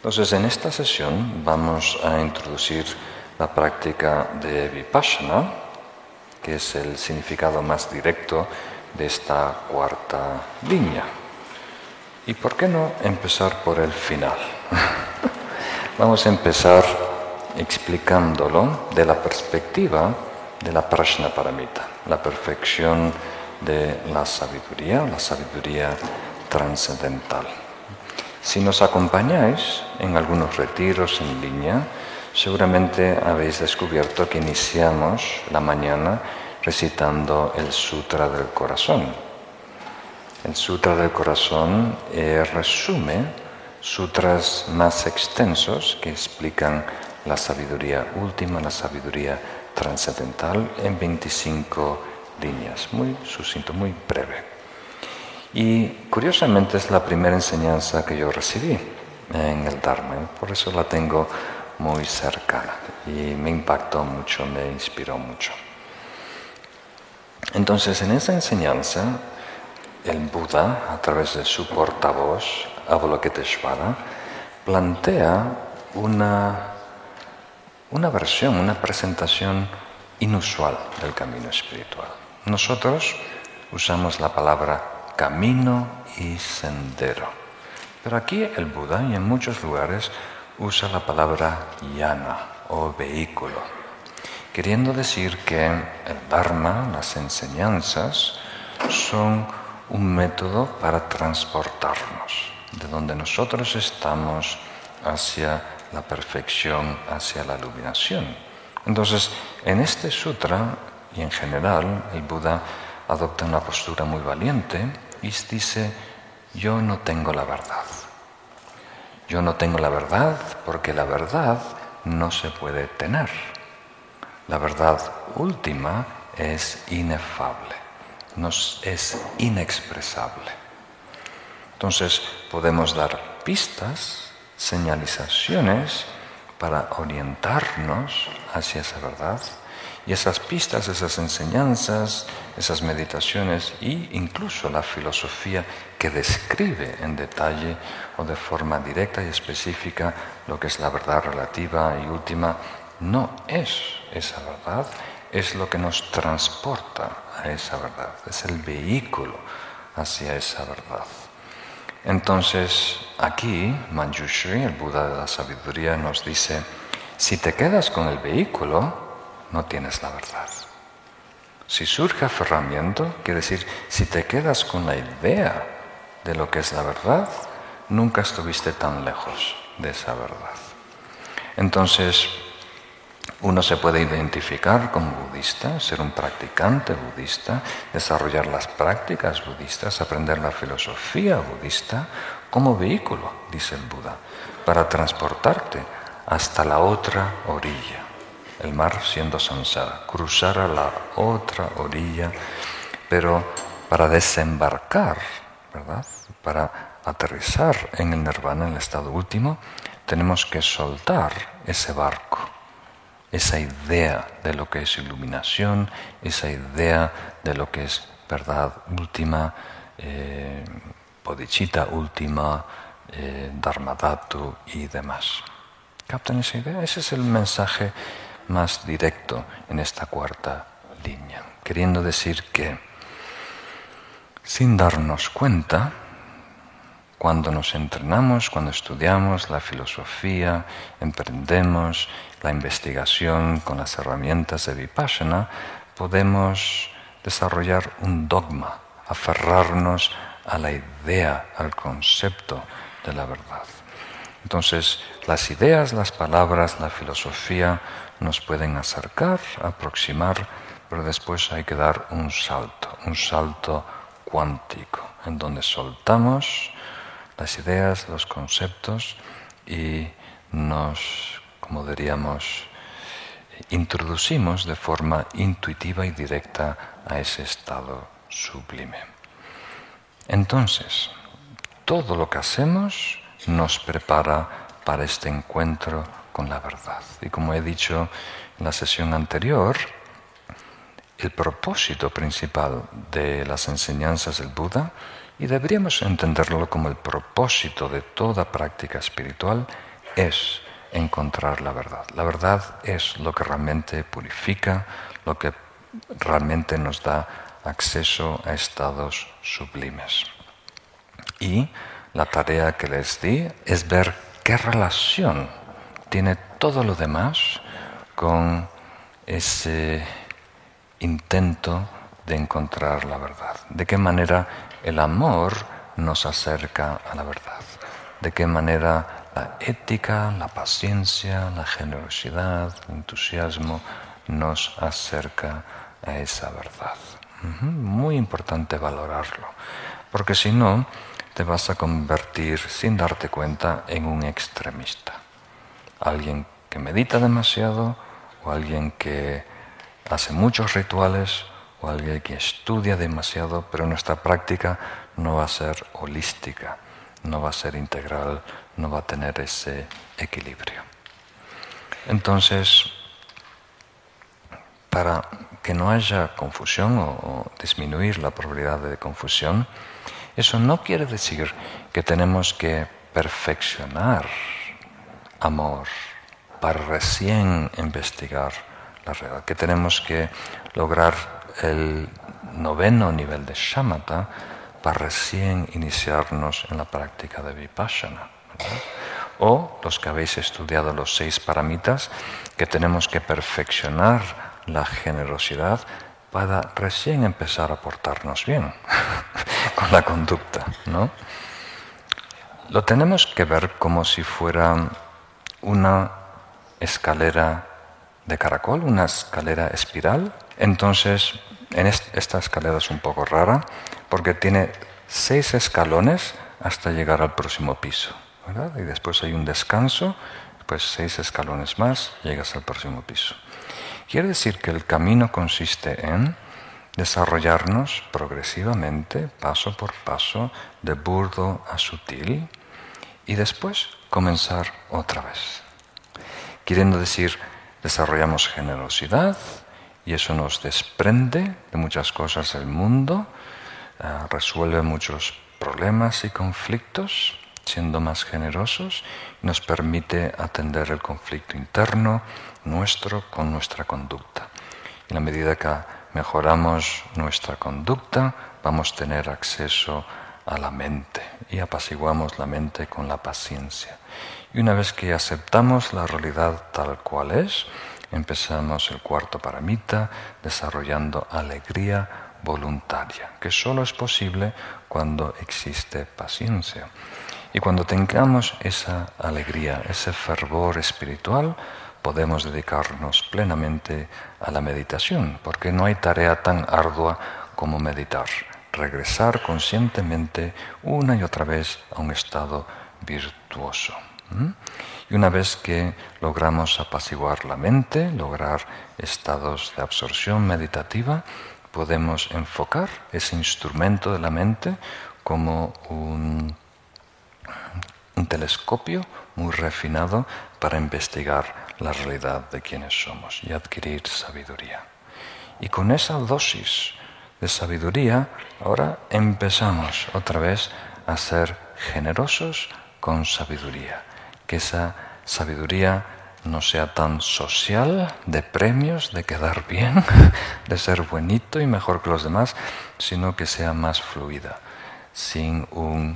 Entonces, en esta sesión vamos a introducir la práctica de Vipassana, que es el significado más directo de esta cuarta línea. ¿Y por qué no empezar por el final? Vamos a empezar explicándolo de la perspectiva de la Prajnaparamita, la perfección de la sabiduría trascendental. Si nos acompañáis en algunos retiros en línea, seguramente habéis descubierto que iniciamos la mañana recitando el Sutra del Corazón. El Sutra del Corazón resume sutras más extensos que explican la sabiduría última, la sabiduría trascendental en 25 líneas, muy sucinto, muy breve. Y curiosamente es la primera enseñanza que yo recibí en el Dharma, por eso la tengo muy cercana y me impactó mucho, me inspiró mucho. Entonces, en esa enseñanza, el Buda, a través de su portavoz, Avalokiteshvara, plantea una versión, una presentación inusual del camino espiritual. Nosotros usamos la palabra camino y sendero, pero aquí el Buda, y en muchos lugares, usa la palabra yana o vehículo, queriendo decir que el Dharma, las enseñanzas, son un método para transportarnos de donde nosotros estamos hacia la perfección, hacia la iluminación. Entonces, en este sutra y en general, el Buda adopta una postura muy valiente y dice: yo no tengo la verdad. Yo no tengo la verdad porque la verdad no se puede tener. La verdad última es inefable, es inexpresable. Entonces podemos dar pistas, señalizaciones para orientarnos hacia esa verdad. Y esas pistas, esas enseñanzas, esas meditaciones e incluso la filosofía que describe en detalle o de forma directa y específica lo que es la verdad relativa y última, no es esa verdad, es lo que nos transporta a esa verdad, es el vehículo hacia esa verdad. Entonces, aquí Manjushri, el Buda de la sabiduría, nos dice: si te quedas con el vehículo, no tienes la verdad. Si surge aferramiento, quiere decir, si te quedas con la idea de lo que es la verdad, nunca estuviste tan lejos de esa verdad. Entonces, uno se puede identificar como budista, ser un practicante budista, desarrollar las prácticas budistas, aprender la filosofía budista como vehículo, dice el Buda, para transportarte hasta la otra orilla. El mar siendo samsara, cruzar a la otra orilla, pero para desembarcar, ¿verdad? Para aterrizar en el nirvana, en el estado último, tenemos que soltar ese barco, esa idea de lo que es iluminación, esa idea de lo que es verdad última, bodhicitta última, dharmadhatu y demás. ¿Captan esa idea? Ese es el mensaje más directo en esta cuarta línea, queriendo decir que sin darnos cuenta, cuando nos entrenamos, cuando estudiamos la filosofía, emprendemos la investigación con las herramientas de Vipassana, podemos desarrollar un dogma, aferrarnos a la idea, al concepto de la verdad. Entonces, las ideas, las palabras, la filosofía nos pueden acercar, aproximar, pero después hay que dar un salto cuántico, en donde soltamos las ideas, los conceptos y nos, como diríamos, introducimos de forma intuitiva y directa a ese estado sublime. Entonces, todo lo que hacemos nos prepara para este encuentro con la verdad. Y como he dicho en la sesión anterior, el propósito principal de las enseñanzas del Buda, y deberíamos entenderlo como el propósito de toda práctica espiritual, es encontrar la verdad. La verdad es lo que realmente purifica, lo que realmente nos da acceso a estados sublimes. Y la tarea que les di es ver qué relación tiene todo lo demás con ese intento de encontrar la verdad. De qué manera el amor nos acerca a la verdad. De qué manera la ética, la paciencia, la generosidad, el entusiasmo nos acerca a esa verdad. Muy importante valorarlo, porque si no, te vas a convertir, sin darte cuenta, en un extremista. Alguien que medita demasiado, o alguien que hace muchos rituales, o alguien que estudia demasiado, pero nuestra práctica no va a ser holística, no va a ser integral, no va a tener ese equilibrio. Entonces, para que no haya confusión o disminuir la probabilidad de confusión, eso no quiere decir que tenemos que perfeccionar amor para recién investigar la realidad, que tenemos que lograr el 9º nivel de shamatha para recién iniciarnos en la práctica de vipassana, ¿verdad? O los que habéis estudiado los 6 paramitas, que tenemos que perfeccionar la generosidad para recién empezar a portarnos bien con la conducta, ¿no? Lo tenemos que ver como si fuera una escalera de caracol, una escalera espiral. Entonces, esta escalera es un poco rara porque tiene 6 escalones hasta llegar al próximo piso, ¿verdad? Y después hay un descanso, pues 6 escalones más, llegas al próximo piso. Quiere decir que el camino consiste en desarrollarnos progresivamente, paso por paso, de burdo a sutil, y después comenzar otra vez. Queriendo decir, desarrollamos generosidad, y eso nos desprende de muchas cosas del mundo, resuelve muchos problemas y conflictos, siendo más generosos, nos permite atender el conflicto interno nuestro con nuestra conducta. En la medida que mejoramos nuestra conducta, vamos a tener acceso a la mente y apaciguamos la mente con la paciencia. Y una vez que aceptamos la realidad tal cual es, empezamos el 4º paramita desarrollando alegría voluntaria, que solo es posible cuando existe paciencia. Y cuando tengamos esa alegría, ese fervor espiritual, podemos dedicarnos plenamente a la meditación, porque no hay tarea tan ardua como meditar. Regresar conscientemente una y otra vez a un estado virtuoso. Y una vez que logramos apaciguar la mente, lograr estados de absorción meditativa, podemos enfocar ese instrumento de la mente como un telescopio muy refinado para investigar la realidad de quienes somos y adquirir sabiduría. Y con esa dosis de sabiduría, ahora empezamos otra vez a ser generosos con sabiduría. Que esa sabiduría no sea tan social, de premios, de quedar bien, de ser buenito y mejor que los demás, sino que sea más fluida, sin un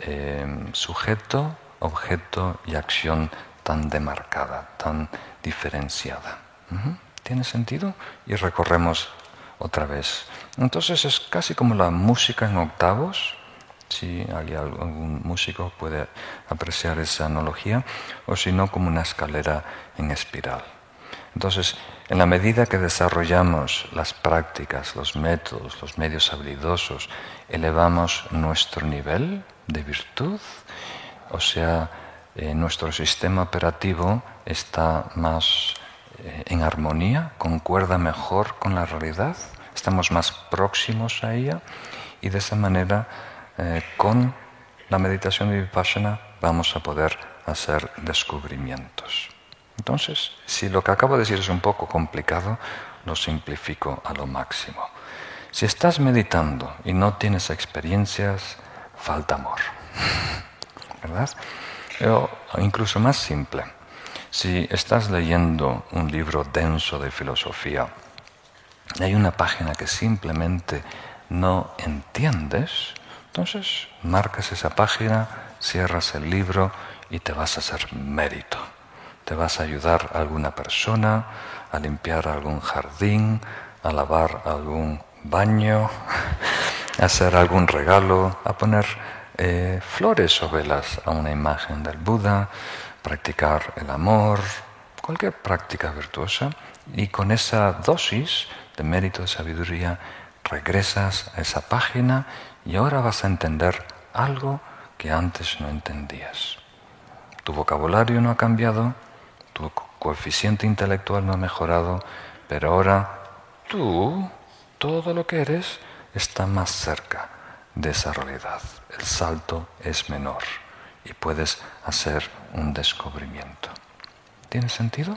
sujeto, objeto y acción tan demarcada, tan diferenciada. ¿Tiene sentido? Y recorremos otra vez. Entonces es casi como la música en octavos, si algún músico puede apreciar esa analogía, o si no, como una escalera en espiral. Entonces, en la medida que desarrollamos las prácticas, los métodos, los medios habilidosos, elevamos nuestro nivel de virtud, o sea, nuestro sistema operativo está más en armonía, concuerda mejor con la realidad, estamos más próximos a ella, y de esa manera, con la meditación de Vipassana, vamos a poder hacer descubrimientos. Entonces, si lo que acabo de decir es un poco complicado, lo simplifico a lo máximo. Si estás meditando y no tienes experiencias, falta amor, ¿verdad? O incluso más simple. Si estás leyendo un libro denso de filosofía y hay una página que simplemente no entiendes, entonces marcas esa página, cierras el libro y te vas a hacer mérito. Te vas a ayudar a alguna persona, a limpiar algún jardín, a lavar algún baño, a hacer algún regalo, a poner flores o velas a una imagen del Buda, practicar el amor, cualquier práctica virtuosa, y con esa dosis de mérito de sabiduría regresas a esa página y ahora vas a entender algo que antes no entendías. Tu vocabulario no ha cambiado, tu coeficiente intelectual no ha mejorado, pero ahora tú, todo lo que eres, está más cerca de esa realidad. El salto es menor y puedes hacer un descubrimiento. ¿Tiene sentido?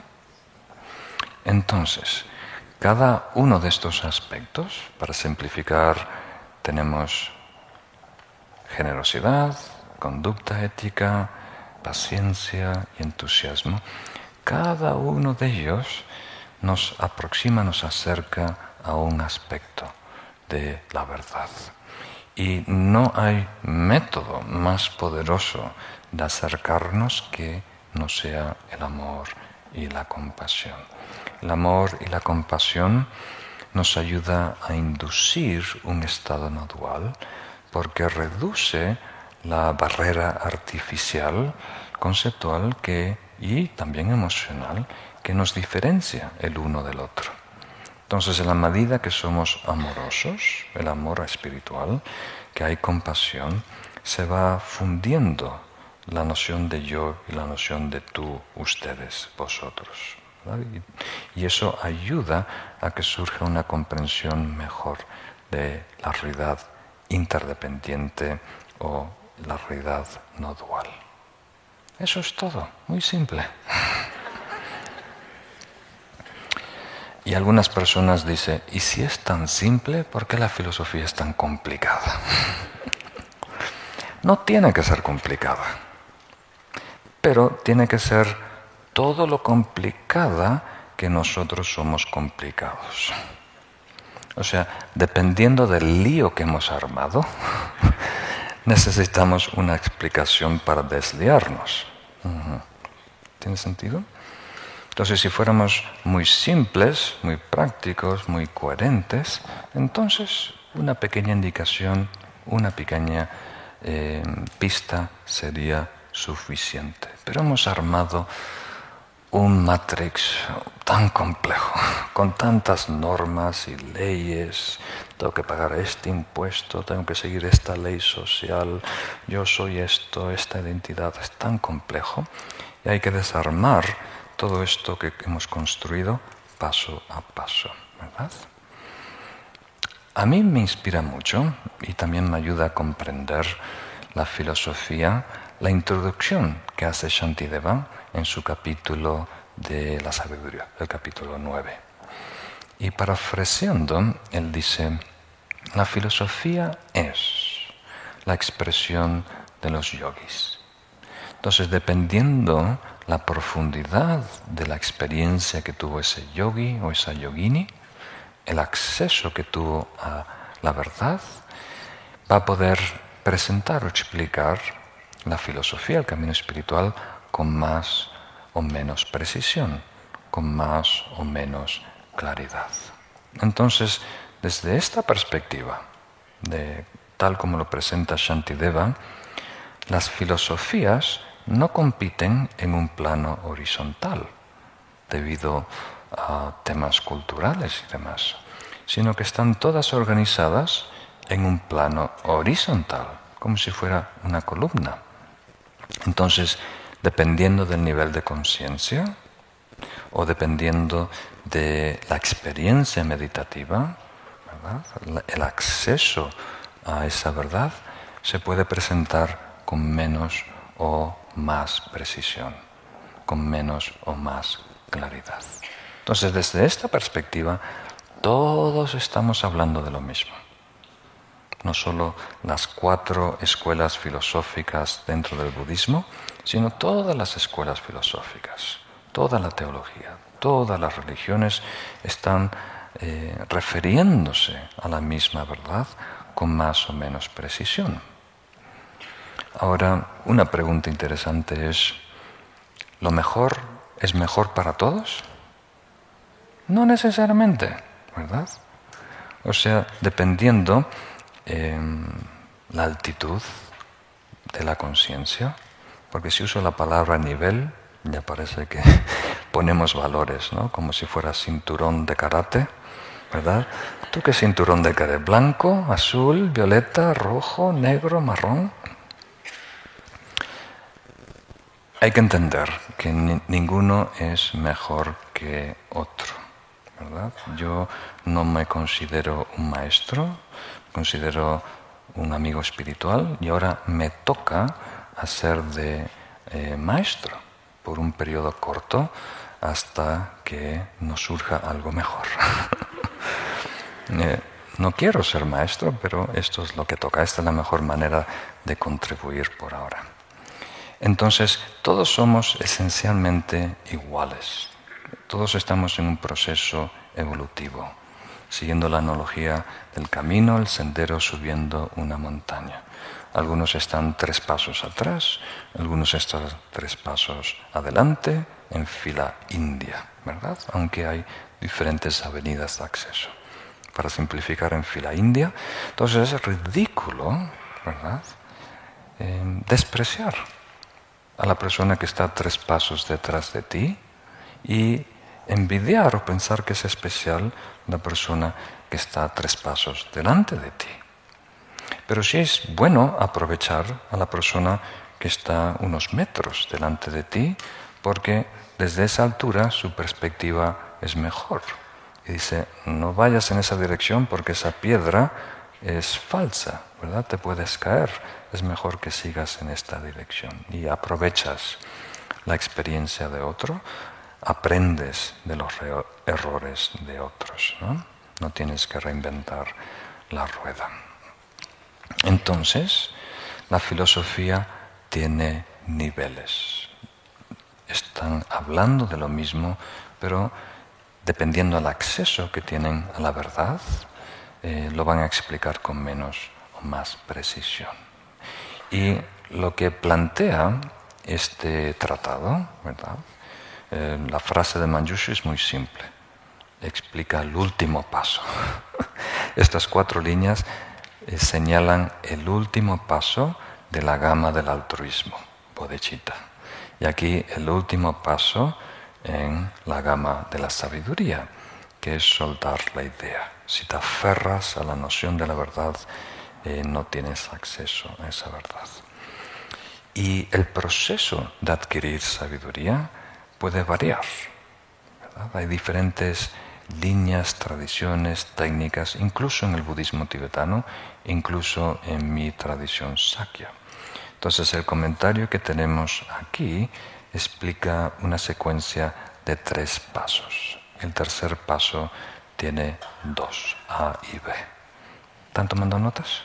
Entonces, cada uno de estos aspectos, para simplificar, tenemos generosidad, conducta ética, paciencia y entusiasmo. Cada uno de ellos nos aproxima, nos acerca a un aspecto de la verdad. Y no hay método más poderoso de acercarnos que no sea el amor y la compasión. El amor y la compasión nos ayuda a inducir un estado no dual porque reduce la barrera artificial, conceptual y también emocional que nos diferencia el uno del otro. Entonces, en la medida que somos amorosos, el amor espiritual, que hay compasión, se va fundiendo la noción de yo y la noción de tú, ustedes, vosotros. Y eso ayuda a que surja una comprensión mejor de la realidad interdependiente o la realidad no dual. Eso es todo, muy simple. Y algunas personas dicen, ¿y si es tan simple, por qué la filosofía es tan complicada? No tiene que ser complicada, pero tiene que ser todo lo complicada que nosotros somos complicados. O sea, dependiendo del lío que hemos armado, necesitamos una explicación para desliarnos. ¿Tiene sentido? Entonces, si fuéramos muy simples, muy prácticos, muy coherentes, entonces una pequeña indicación, una pequeña pista sería suficiente. Pero hemos armado un matrix tan complejo, con tantas normas y leyes. Tengo que pagar este impuesto, tengo que seguir esta ley social, yo soy esto, esta identidad. Es tan complejo y hay que desarmar todo esto que hemos construido paso a paso, ¿verdad? A mí me inspira mucho y también me ayuda a comprender la filosofía, la introducción que hace Shantideva en su capítulo de la sabiduría, el capítulo 9. Y parafraseando, él dice, la filosofía es la expresión de los yogis. Entonces, dependiendo la profundidad de la experiencia que tuvo ese yogi o esa yogini, el acceso que tuvo a la verdad, va a poder presentar o explicar la filosofía, el camino espiritual, con más o menos precisión, con más o menos claridad. Entonces, desde esta perspectiva, tal como lo presenta Shantideva, las filosofías no compiten en un plano horizontal, debido a temas culturales y demás, sino que están todas organizadas en un plano horizontal, como si fuera una columna. Entonces, dependiendo del nivel de conciencia o dependiendo de la experiencia meditativa, ¿verdad?, el acceso a esa verdad se puede presentar con menos o más precisión, con menos o más claridad. Entonces, desde esta perspectiva, todos estamos hablando de lo mismo. No solo las 4 escuelas filosóficas dentro del budismo, sino todas las escuelas filosóficas, toda la teología, todas las religiones están refiriéndose a la misma verdad con más o menos precisión. Ahora, una pregunta interesante es, ¿lo mejor es mejor para todos? No necesariamente, ¿verdad? O sea, dependiendo la altitud de la conciencia, porque si uso la palabra nivel, ya parece que ponemos valores, ¿no? Como si fuera cinturón de karate, ¿verdad? ¿Tú qué cinturón de karate? ¿Blanco, azul, violeta, rojo, negro, marrón? Hay que entender que ninguno es mejor que otro, ¿verdad? Yo no me considero un maestro, considero un amigo espiritual y ahora me toca hacer de maestro por un periodo corto hasta que nos surja algo mejor. No quiero ser maestro, pero esto es lo que toca. Esta es la mejor manera de contribuir por ahora. Entonces, todos somos esencialmente iguales. Todos estamos en un proceso evolutivo, siguiendo la analogía del camino, el sendero subiendo una montaña. Algunos están 3 pasos atrás, algunos están 3 pasos adelante, en fila india, ¿verdad? Aunque hay diferentes avenidas de acceso. Para simplificar, en fila india. Entonces es ridículo, ¿verdad?, despreciar a la persona que está 3 pasos detrás de ti y envidiar o pensar que es especial la persona que está 3 pasos delante de ti. Pero sí es bueno aprovechar a la persona que está unos metros delante de ti, porque desde esa altura su perspectiva es mejor. Y dice, no vayas en esa dirección porque esa piedra es falsa, ¿verdad? Te puedes caer. Es mejor que sigas en esta dirección. Y aprovechas la experiencia de otro, aprendes de los errores de otros, ¿no? No tienes que reinventar la rueda. Entonces, la filosofía tiene niveles. Están hablando de lo mismo, pero dependiendo del acceso que tienen a la verdad, lo van a explicar con menos o más precisión. Y lo que plantea este tratado, ¿verdad? La frase de Manjushri es muy simple. Explica el último paso. Estas 4 líneas señalan el último paso de la gama del altruismo, bodhicitta. Y aquí el último paso en la gama de la sabiduría, que es soltar la idea. Si te aferras a la noción de la verdad, no tienes acceso a esa verdad. Y el proceso de adquirir sabiduría puede variar, ¿verdad? Hay diferentes líneas, tradiciones, técnicas, incluso en el budismo tibetano, incluso en mi tradición Sakya. Entonces el comentario que tenemos aquí explica una secuencia de 3 pasos. El tercer paso tiene 2, A y B. ¿Están tomando notas?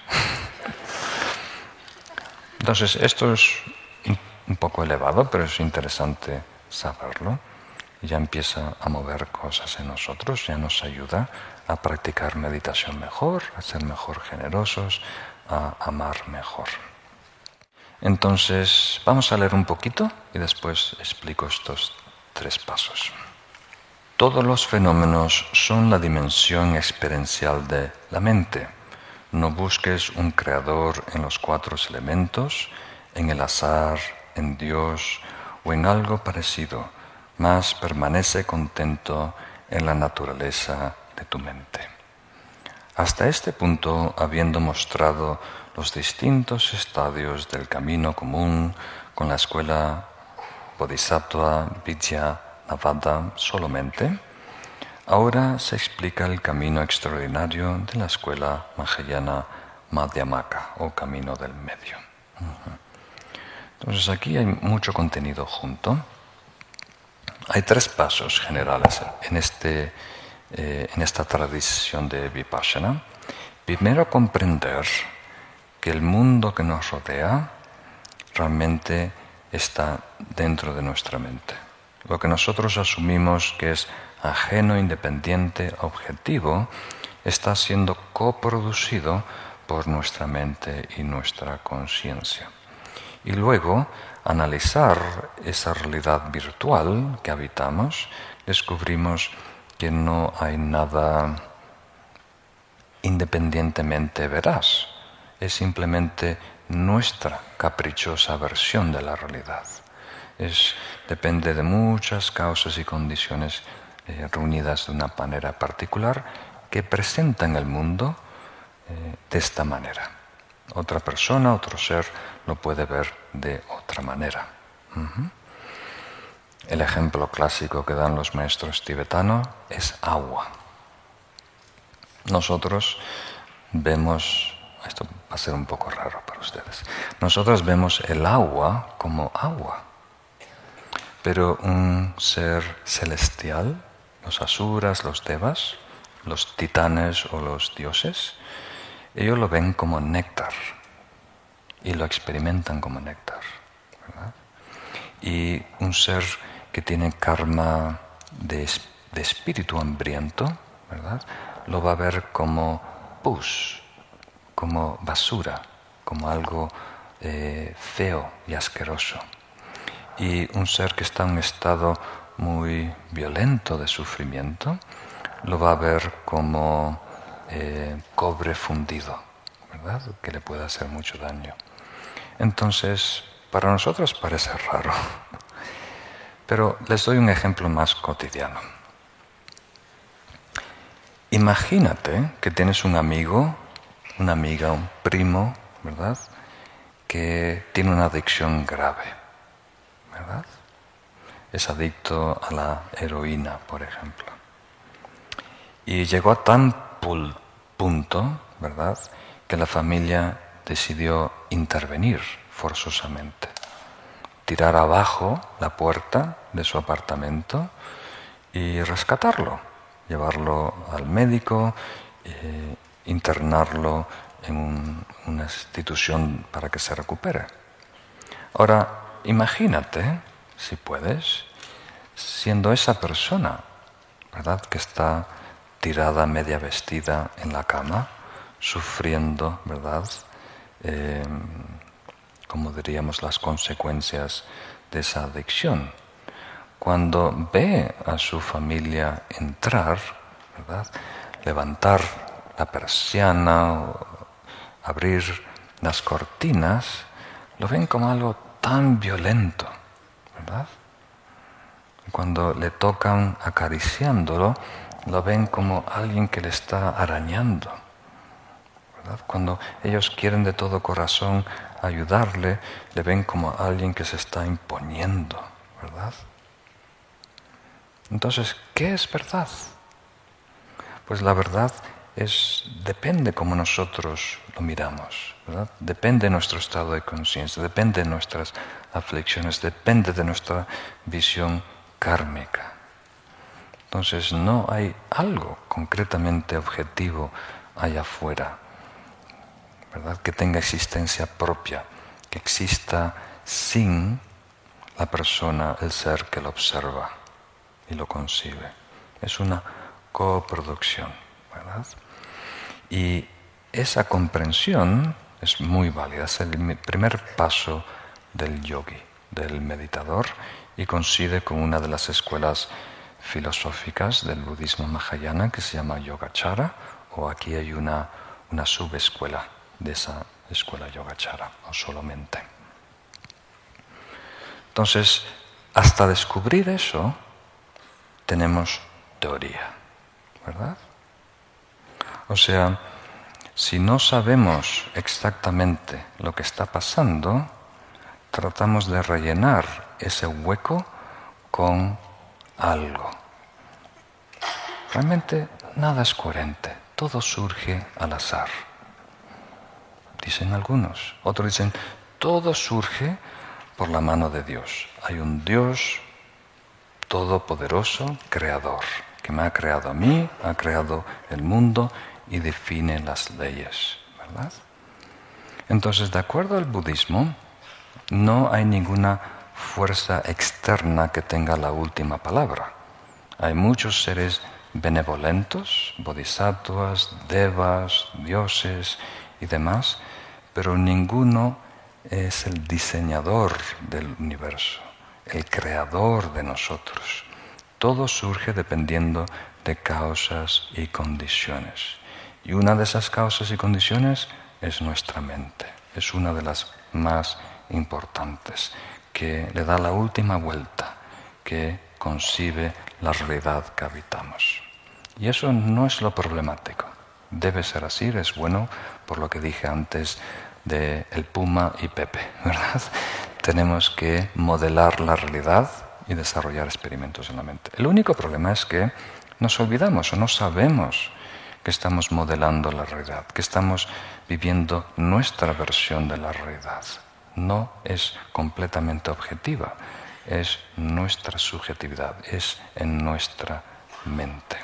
Entonces esto es un poco elevado, pero es interesante saberlo. Ya empieza a mover cosas en nosotros, ya nos ayuda a practicar meditación mejor, a ser mejor generosos, a amar mejor. Entonces, vamos a leer un poquito y después explico estos 3 pasos. Todos los fenómenos son la dimensión experiencial de la mente. No busques un creador en los 4 elementos, en el azar, en Dios o en algo parecido, mas permanece contento en la naturaleza de tu mente. Hasta este punto, habiendo mostrado los distintos estadios del camino común con la escuela Bodhisattva, Vidya, Navada solamente, ahora se explica el camino extraordinario de la escuela Mahayana Madhyamaka, o camino del medio. Entonces aquí hay mucho contenido junto. Hay 3 pasos generales en esta tradición de Vipassana. Primero, comprender que el mundo que nos rodea realmente está dentro de nuestra mente. Lo que nosotros asumimos que es ajeno, independiente, objetivo, está siendo coproducido por nuestra mente y nuestra conciencia. Y luego, analizar esa realidad virtual que habitamos, descubrimos que no hay nada independientemente veraz. Es simplemente nuestra caprichosa versión de la realidad. Depende de muchas causas y condiciones reunidas de una manera particular que presentan el mundo de esta manera. Otra persona, otro ser, lo puede ver de otra manera. El ejemplo clásico que dan los maestros tibetanos es agua. Nosotros vemos, esto va a ser un poco raro para ustedes, nosotros vemos el agua como agua, pero un ser celestial, los asuras, los devas, los titanes o los dioses, ellos lo ven como néctar y lo experimentan como néctar, ¿verdad? Y un ser que tiene karma de espíritu hambriento, ¿verdad?, lo va a ver como pus, como basura, como algo feo y asqueroso. Y un ser que está en un estado muy violento de sufrimiento, lo va a ver como cobre fundido, ¿verdad?, que le puede hacer mucho daño. Entonces, para nosotros parece raro, pero les doy un ejemplo más cotidiano. Imagínate que tienes un amigo, una amiga, un primo, ¿verdad?, que tiene una adicción grave, ¿verdad? Es adicto a la heroína, por ejemplo. Y llegó a tan punto, ¿verdad?, que la familia decidió intervenir forzosamente, tirar abajo la puerta de su apartamento y rescatarlo, llevarlo al médico, internarlo en una institución para que se recupere. Ahora, imagínate, si puedes, siendo esa persona, ¿verdad?, que está tirada, media vestida en la cama, sufriendo, ¿verdad?, como diríamos, las consecuencias de esa adicción. Cuando ve a su familia entrar, ¿verdad?, levantar la persiana o abrir las cortinas, lo ven como algo tan violento, ¿verdad? Cuando le tocan acariciándolo, lo ven como alguien que le está arañando, ¿verdad? Cuando ellos quieren de todo corazón ayudarle, le ven como alguien que se está imponiendo, ¿verdad? Entonces, ¿qué es verdad? Pues la verdad depende cómo nosotros lo miramos, ¿verdad? Depende de nuestro estado de conciencia, depende de nuestras aflicciones, depende de nuestra visión kármica. Entonces no hay algo concretamente objetivo allá afuera, ¿verdad?, que tenga existencia propia, que exista sin la persona, el ser que lo observa y lo concibe. Es una coproducción, ¿verdad? Y esa comprensión es muy válida, es el primer paso del yogi, del meditador, y coincide con una de las escuelas filosóficas del budismo mahayana que se llama Yogacara, o aquí hay una subescuela de esa escuela Yogacara, o solamente. Entonces, hasta descubrir eso, tenemos teoría, ¿verdad? O sea, si no sabemos exactamente lo que está pasando, tratamos de rellenar ese hueco con algo. Realmente nada es coherente, todo surge al azar. Dicen algunos, otros dicen, todo surge por la mano de Dios. Hay un Dios todopoderoso, creador, que me ha creado a mí, ha creado el mundo y define las leyes, ¿verdad? Entonces, de acuerdo al budismo, no hay ninguna fuerza externa que tenga la última palabra. Hay muchos seres benevolentos, bodhisattvas, devas, dioses y demás, pero ninguno es el diseñador del universo, el creador de nosotros. Todo surge dependiendo de causas y condiciones. Y una de esas causas y condiciones es nuestra mente. Es una de las más importantes, que le da la última vuelta, que concibe la realidad que habitamos. Y eso no es lo problemático. Debe ser así, es bueno, por lo que dije antes de el Puma y Pepe, ¿verdad? Tenemos que modelar la realidad y desarrollar experimentos en la mente. El único problema es que nos olvidamos o no sabemos que estamos modelando la realidad, que estamos viviendo nuestra versión de la realidad. No es completamente objetiva, es nuestra subjetividad, es en nuestra mente.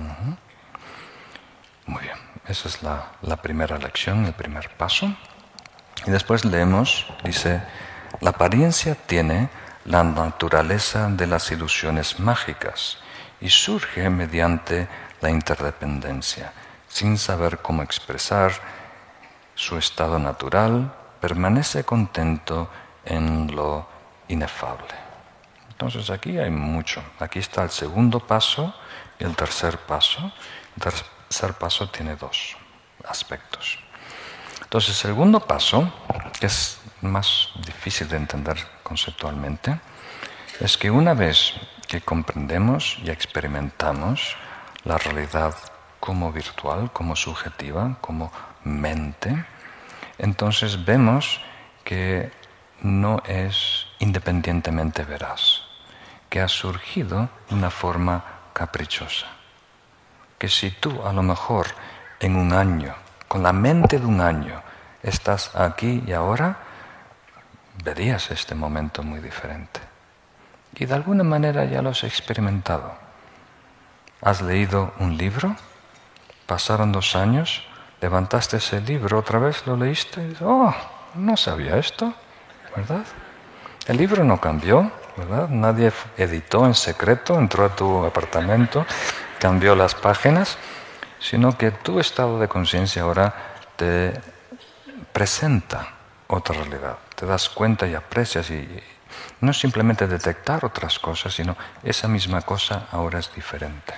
Muy bien, esa es la primera lección, el primer paso. Y después leemos, dice, la apariencia tiene la naturaleza de las ilusiones mágicas y surge mediante la interdependencia. Sin saber cómo expresar su estado natural, permanece contento en lo inefable. Entonces aquí hay mucho. Aquí está el segundo paso y el tercer paso. El tercer paso tiene dos aspectos. Entonces el segundo paso, que es más difícil de entender conceptualmente, es que una vez que comprendemos y experimentamos la realidad como virtual, como subjetiva, como mente, entonces vemos que no es independientemente veraz, que ha surgido de una forma caprichosa. Que si tú a lo mejor en un año, con la mente de un año, estás aquí y ahora, verías este momento muy diferente. Y de alguna manera ya lo has experimentado. ¿Has leído un libro? Pasaron 2 años, levantaste ese libro otra vez, lo leíste y dices, oh, no sabía esto, ¿verdad? El libro no cambió, ¿verdad? Nadie editó en secreto, entró a tu apartamento, cambió las páginas, sino que tu estado de conciencia ahora te presenta otra realidad. Te das cuenta y aprecias y no es simplemente detectar otras cosas, sino esa misma cosa ahora es diferente.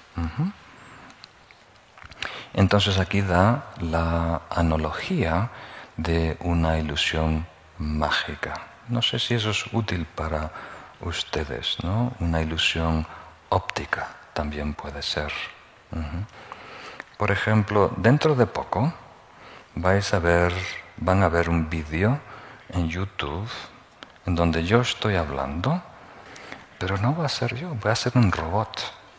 Entonces aquí da la analogía de una ilusión mágica. No sé si eso es útil para ustedes, ¿no? Una ilusión óptica también puede ser. Por ejemplo, dentro de poco van a ver un vídeo en YouTube en donde yo estoy hablando, pero no va a ser yo, va a ser un robot,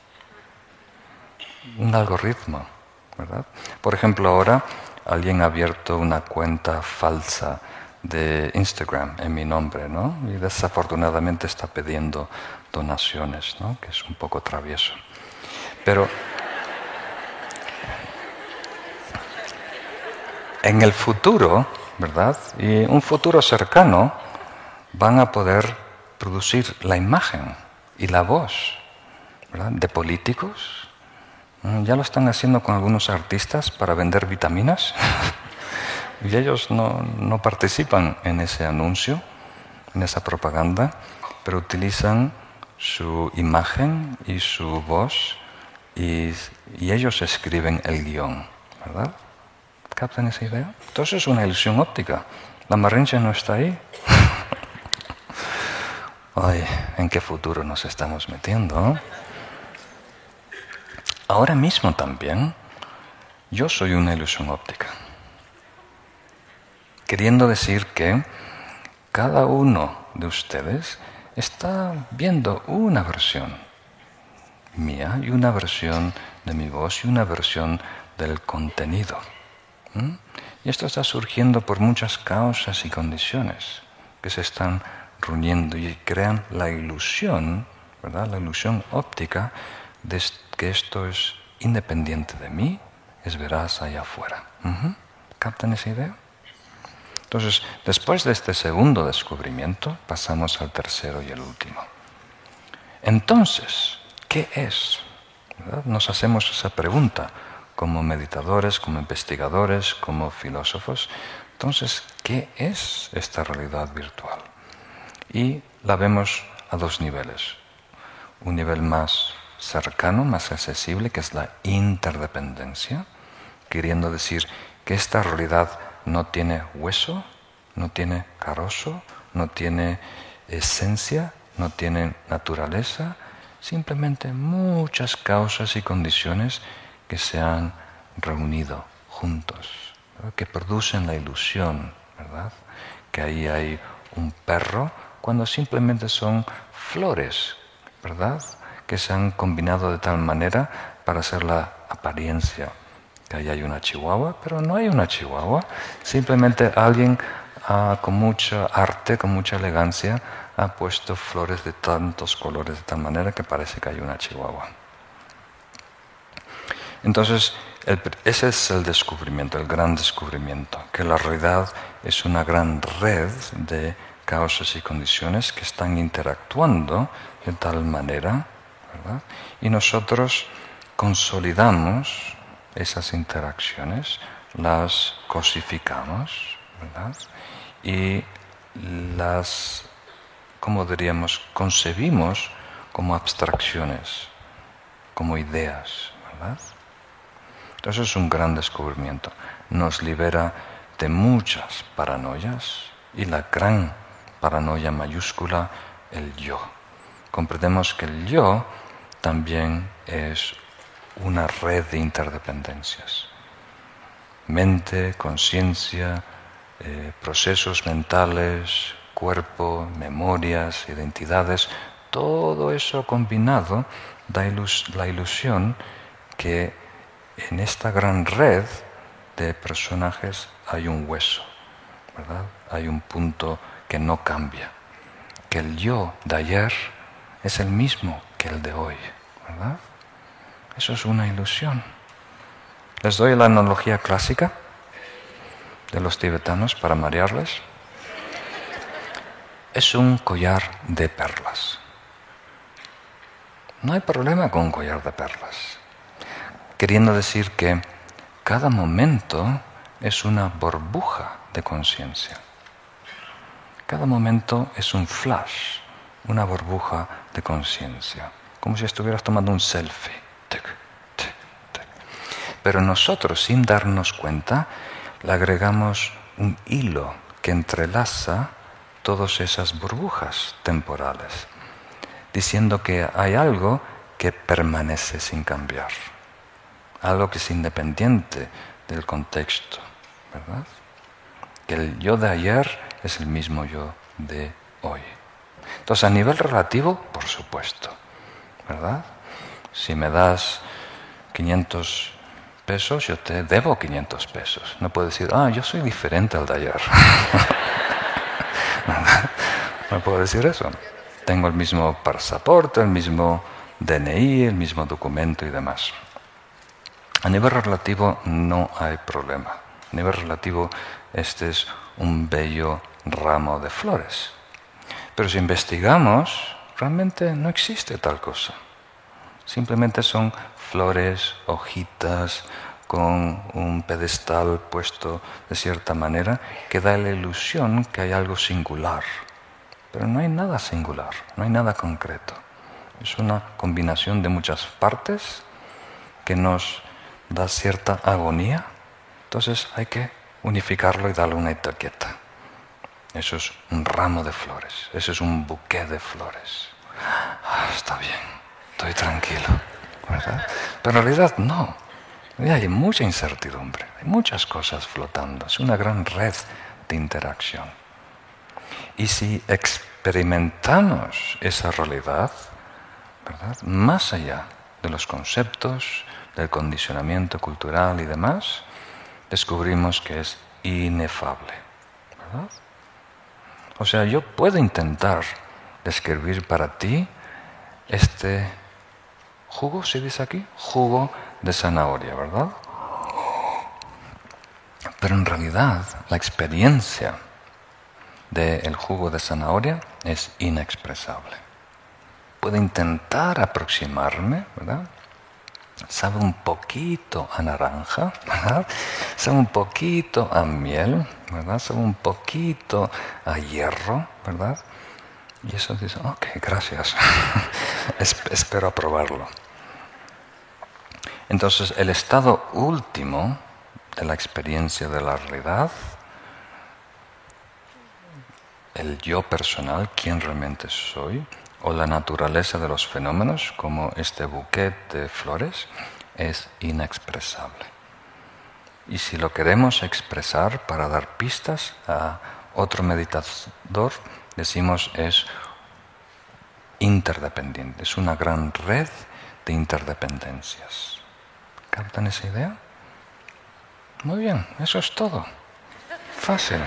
un algoritmo, ¿verdad? Por ejemplo, ahora alguien ha abierto una cuenta falsa de Instagram en mi nombre, ¿no? Y desafortunadamente está pidiendo donaciones, ¿no? Que es un poco travieso. Pero en el futuro, ¿verdad? Y un futuro cercano, van a poder producir la imagen y la voz, ¿verdad? De políticos. Ya lo están haciendo con algunos artistas para vender vitaminas. Y ellos no participan en ese anuncio, en esa propaganda, pero utilizan su imagen y su voz y ellos escriben el guión, ¿verdad? ¿Captan esa idea? Entonces es una ilusión óptica. La Marinche no está ahí. Ay, ¿en qué futuro nos estamos metiendo? Ahora mismo también, yo soy una ilusión óptica. Queriendo decir que cada uno de ustedes está viendo una versión mía y una versión de mi voz y una versión del contenido. Y esto está surgiendo por muchas causas y condiciones que se están reuniendo y crean la ilusión, ¿verdad? La ilusión óptica de que esto es independiente de mí, es veraz allá afuera. ¿Captan esa idea? Entonces, después de este segundo descubrimiento, pasamos al tercero y el último. Entonces, ¿qué es? ¿Verdad? Nos hacemos esa pregunta como meditadores, como investigadores, como filósofos. Entonces, ¿qué es esta realidad virtual? Y la vemos a dos niveles. Un nivel más cercano, más accesible, que es la interdependencia, queriendo decir que esta realidad no tiene hueso, no tiene carozo, no tiene esencia, no tiene naturaleza, simplemente muchas causas y condiciones que se han reunido juntos, ¿verdad? Que producen la ilusión, ¿verdad? Que ahí hay un perro cuando simplemente son flores, ¿verdad? Que se han combinado de tal manera para hacer la apariencia que ahí hay una chihuahua, pero no hay una chihuahua. Simplemente alguien con mucho arte, con mucha elegancia, ha puesto flores de tantos colores de tal manera que parece que hay una chihuahua. Entonces, ese es el descubrimiento, el gran descubrimiento, que la realidad es una gran red de causas y condiciones que están interactuando de tal manera, ¿verdad? Y nosotros consolidamos esas interacciones, las cosificamos, ¿verdad? Y las, ¿cómo diríamos?, concebimos como abstracciones, como ideas, ¿verdad? Entonces es un gran descubrimiento. Nos libera de muchas paranoias y la gran paranoia mayúscula, el yo. Comprendemos que el yo también es una red de interdependencias. Mente, conciencia, procesos mentales, cuerpo, memorias, identidades, todo eso combinado da la ilusión que en esta gran red de personajes hay un hueso, ¿verdad? Hay un punto que no cambia, que el yo de ayer es el mismo que el de hoy, ¿verdad? Eso es una ilusión. Les doy la analogía clásica de los tibetanos para marearles. Es un collar de perlas. No hay problema con un collar de perlas. Queriendo decir que cada momento es una burbuja de conciencia. Cada momento es un flash, una burbuja de conciencia. Como si estuvieras tomando un selfie. Pero nosotros, sin darnos cuenta, le agregamos un hilo que entrelaza todas esas burbujas temporales, diciendo que hay algo que permanece sin cambiar, algo que es independiente del contexto, ¿verdad? Que el yo de ayer es el mismo yo de hoy. Entonces, a nivel relativo, por supuesto, ¿verdad? Si me das 500 pesos, yo te debo 500 pesos. No puedo decir, yo soy diferente al de ayer. No puedo decir eso. Tengo el mismo pasaporte, el mismo DNI, el mismo documento y demás. A nivel relativo no hay problema. A nivel relativo este es un bello ramo de flores. Pero si investigamos, realmente no existe tal cosa. Simplemente son flores, hojitas, con un pedestal puesto de cierta manera que da la ilusión que hay algo singular. Pero no hay nada singular, no hay nada concreto. Es una combinación de muchas partes que nos da cierta agonía. Entonces hay que unificarlo y darle una etiqueta. Eso es un ramo de flores, eso es un buqué de flores. Está bien, estoy tranquilo, ¿verdad? Pero en realidad no. Hay mucha incertidumbre, hay muchas cosas flotando, es una gran red de interacción. Y si experimentamos esa realidad, ¿verdad?, más allá de los conceptos, del condicionamiento cultural y demás, descubrimos que es inefable, ¿verdad? O sea, yo puedo intentar describir para ti este jugo, ¿se dice aquí? Jugo de zanahoria, ¿verdad? Pero en realidad la experiencia del jugo de zanahoria es inexpresable. Puedo intentar aproximarme, ¿verdad? Sabe un poquito a naranja, ¿verdad? Sabe un poquito a miel, ¿verdad? Sabe un poquito a hierro, ¿verdad? Y eso dice, ok, gracias. Espero probarlo. Entonces, el estado último de la experiencia de la realidad, el yo personal, quién realmente soy, o la naturaleza de los fenómenos, como este bouquet de flores, es inexpresable. Y si lo queremos expresar para dar pistas a otro meditador, decimos es interdependiente, es una gran red de interdependencias. ¿Captan esa idea? Muy bien, eso es todo. Fácil.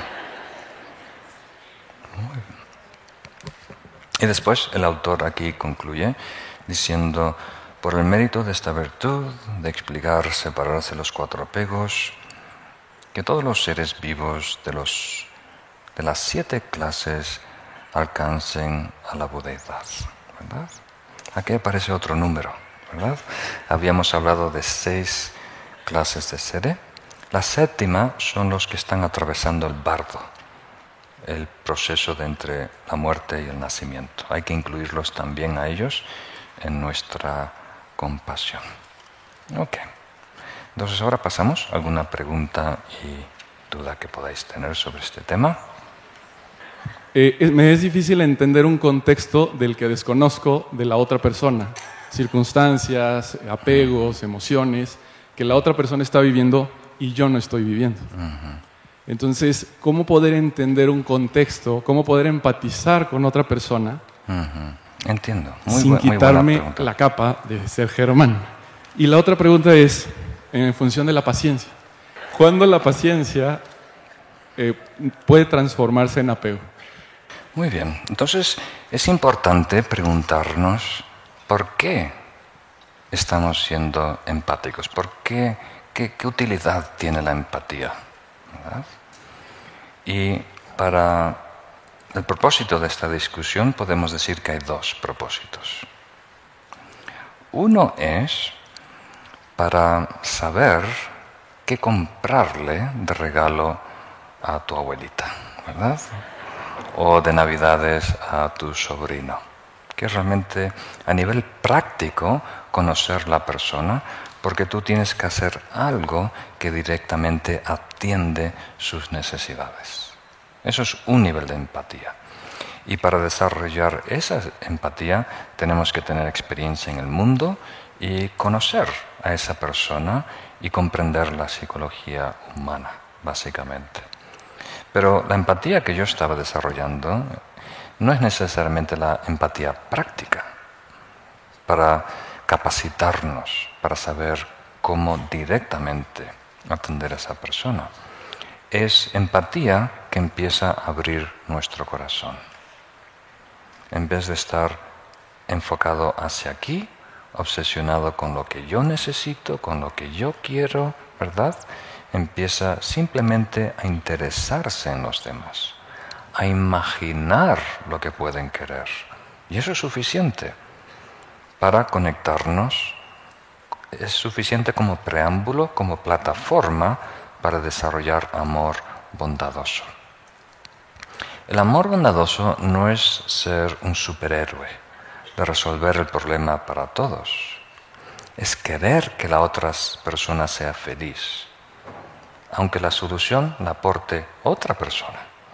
Muy bien. Y después el autor aquí concluye diciendo, por el mérito de esta virtud, de explicar, separarse los cuatro apegos, que todos los seres vivos de las 7 clases alcancen a la budeidad, ¿verdad? Aquí aparece otro número, ¿verdad? Habíamos hablado de 6 clases de seres. La 7ª son los que están atravesando el bardo, el proceso de entre la muerte y el nacimiento. Hay que incluirlos también a ellos en nuestra compasión. Ok. Entonces ahora pasamos a alguna pregunta y duda que podáis tener sobre este tema. Me es difícil entender un contexto del que desconozco de la otra persona. Circunstancias, apegos, emociones, que la otra persona está viviendo y yo no estoy viviendo. Entonces, ¿cómo poder entender un contexto? ¿Cómo poder empatizar con otra persona? Entiendo. Sin quitarme la capa de ser Germán. Y la otra pregunta es, en función de la paciencia. ¿Cuándo la paciencia puede transformarse en apego? Muy bien. Entonces, es importante preguntarnos por qué estamos siendo empáticos. ¿Por qué? ¿Qué utilidad tiene la empatía? ¿Verdad? Y para el propósito de esta discusión podemos decir que hay 2 propósitos. Uno es para saber qué comprarle de regalo a tu abuelita, ¿verdad? O de Navidades a tu sobrino. Que es realmente a nivel práctico conocer la persona, porque tú tienes que hacer algo que directamente atiende sus necesidades. Eso es un nivel de empatía. Y para desarrollar esa empatía tenemos que tener experiencia en el mundo y conocer a esa persona y comprender la psicología humana, básicamente. Pero la empatía que yo estaba desarrollando no es necesariamente la empatía práctica para capacitarnos, para saber cómo directamente atender a esa persona. Es empatía que empieza a abrir nuestro corazón. En vez de estar enfocado hacia aquí, obsesionado con lo que yo necesito, con lo que yo quiero, ¿verdad? Empieza simplemente a interesarse en los demás, a imaginar lo que pueden querer. Y eso es suficiente para conectarnos, es suficiente como preámbulo, como plataforma para desarrollar amor bondadoso. El amor bondadoso no es ser un superhéroe, de resolver el problema para todos. Es querer que la otra persona sea feliz, aunque la solución la aporte otra persona.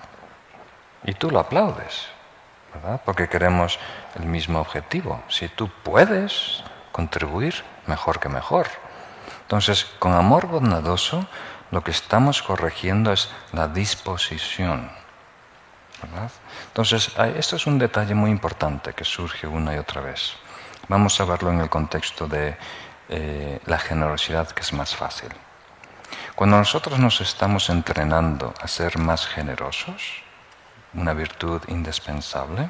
Y tú lo aplaudes, ¿verdad? Porque queremos el mismo objetivo. Si tú puedes contribuir, mejor que mejor. Entonces, con amor bondadoso, lo que estamos corrigiendo es la disposición, ¿verdad? Entonces, esto es un detalle muy importante que surge una y otra vez. Vamos a verlo en el contexto de la generosidad, que es más fácil. Cuando nosotros nos estamos entrenando a ser más generosos, una virtud indispensable,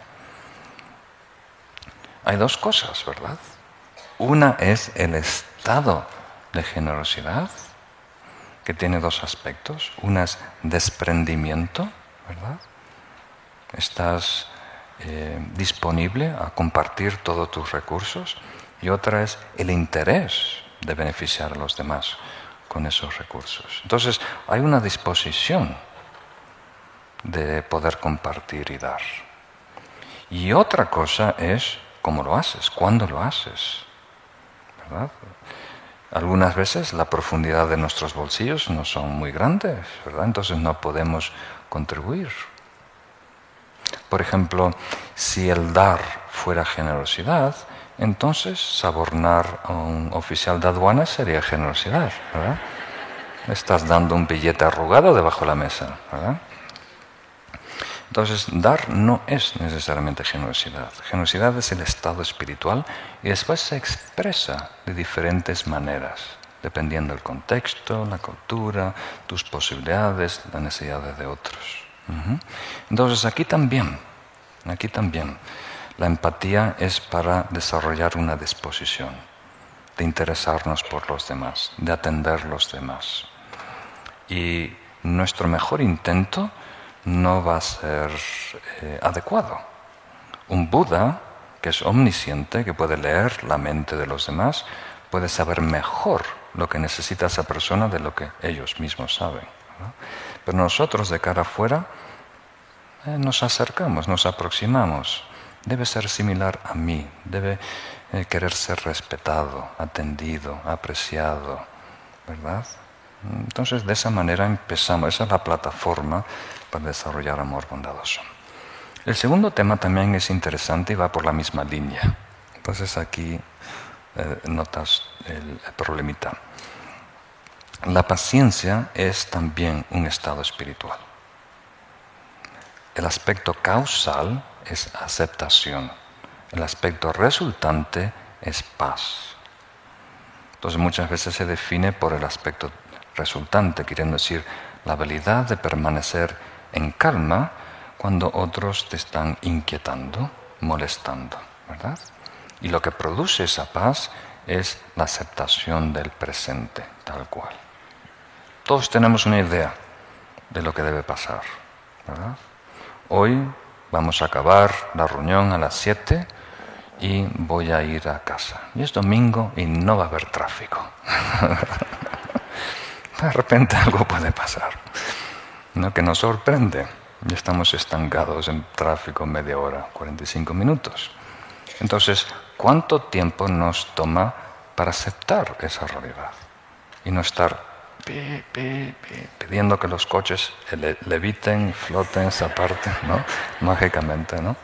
hay 2 cosas, ¿verdad? Una es el estado de generosidad que tiene dos aspectos. Una es desprendimiento, ¿verdad? Estás disponible a compartir todos tus recursos. Y otra es el interés de beneficiar a los demás con esos recursos. Entonces, hay una disposición de poder compartir y dar. Y otra cosa es cómo lo haces, cuándo lo haces, ¿verdad? Algunas veces la profundidad de nuestros bolsillos no son muy grandes, ¿verdad? Entonces no podemos contribuir. Por ejemplo, si el dar fuera generosidad, entonces sobornar a un oficial de aduanas sería generosidad, ¿verdad? Estás dando un billete arrugado debajo de la mesa, ¿verdad? Entonces, dar no es necesariamente generosidad. Generosidad es el estado espiritual y después se expresa de diferentes maneras, dependiendo del contexto, la cultura, tus posibilidades, las necesidades de otros. Entonces, aquí también, la empatía es para desarrollar una disposición de interesarnos por los demás, de atender a los demás. Y nuestro mejor intento no va a ser adecuado. Un Buda, que es omnisciente, que puede leer la mente de los demás, puede saber mejor lo que necesita esa persona de lo que ellos mismos saben, ¿no? Pero nosotros de cara afuera nos acercamos, nos aproximamos. Debe ser similar a mí, debe querer ser respetado, atendido, apreciado, ¿verdad? Entonces, de esa manera empezamos, esa es la plataforma para desarrollar amor bondadoso. El segundo tema también es interesante y va por la misma línea. Entonces, aquí notas el problemita. La paciencia es también un estado espiritual. El aspecto causal es aceptación. El aspecto resultante es paz. Entonces, muchas veces se define por el aspecto resultante, queriendo decir la habilidad de permanecer en calma cuando otros te están inquietando, molestando, ¿verdad? Y lo que produce esa paz es la aceptación del presente, tal cual. Todos tenemos una idea de lo que debe pasar, ¿verdad? Hoy vamos a acabar la reunión a las 7 y voy a ir a casa. Y es domingo y no va a haber tráfico. De repente algo puede pasar, ¿no? Que nos sorprende. Ya estamos estancados en tráfico media hora, 45 minutos. Entonces, ¿cuánto tiempo nos toma para aceptar esa realidad? Y no estar pidiendo que los coches leviten, floten, se aparten, ¿no? Mágicamente, ¿no?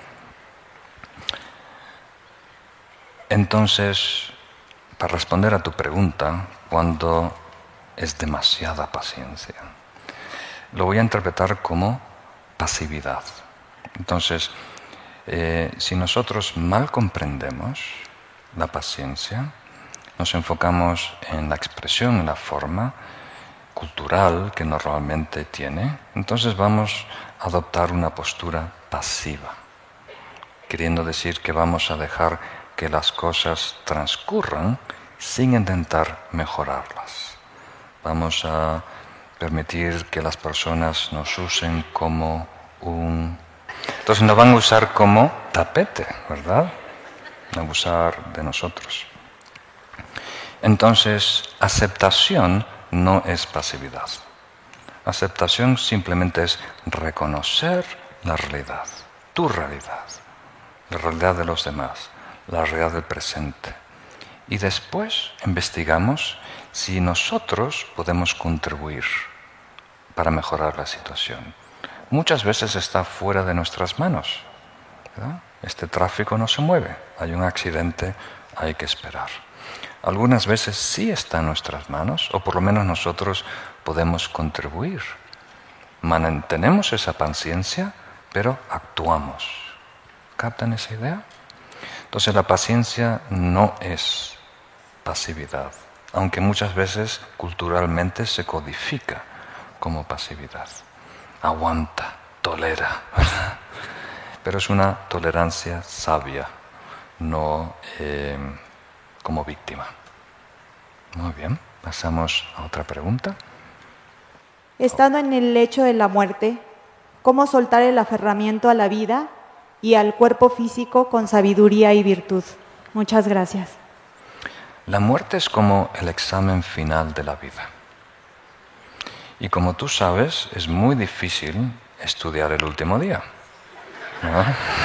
Entonces, para responder a tu pregunta, cuando es demasiada paciencia, lo voy a interpretar como pasividad. Entonces, si nosotros mal comprendemos la paciencia, nos enfocamos en la expresión, en la forma cultural que normalmente tiene, entonces vamos a adoptar una postura pasiva, queriendo decir que vamos a dejar que las cosas transcurran sin intentar mejorarlas. Vamos a permitir que las personas nos usen como Entonces nos van a usar como tapete, ¿verdad? Abusar de nosotros. Entonces, aceptación no es pasividad. Aceptación simplemente es reconocer la realidad, tu realidad, la realidad de los demás, la realidad del presente. Y después investigamos si nosotros podemos contribuir para mejorar la situación. Muchas veces está fuera de nuestras manos, ¿verdad? Este tráfico no se mueve, hay un accidente, hay que esperar. Algunas veces sí está en nuestras manos, o por lo menos nosotros podemos contribuir. Mantenemos esa paciencia, pero actuamos. ¿Captan esa idea? Entonces la paciencia no es pasividad, aunque muchas veces culturalmente se codifica como pasividad. Aguanta, tolera, ¿verdad? Pero es una tolerancia sabia, no como víctima. Muy bien. Pasamos a otra pregunta. Estando en el lecho de la muerte, ¿cómo soltar el aferramiento a la vida y al cuerpo físico con sabiduría y virtud? Muchas gracias. La muerte es como el examen final de la vida. Y como tú sabes, es muy difícil estudiar el último día, ¿no?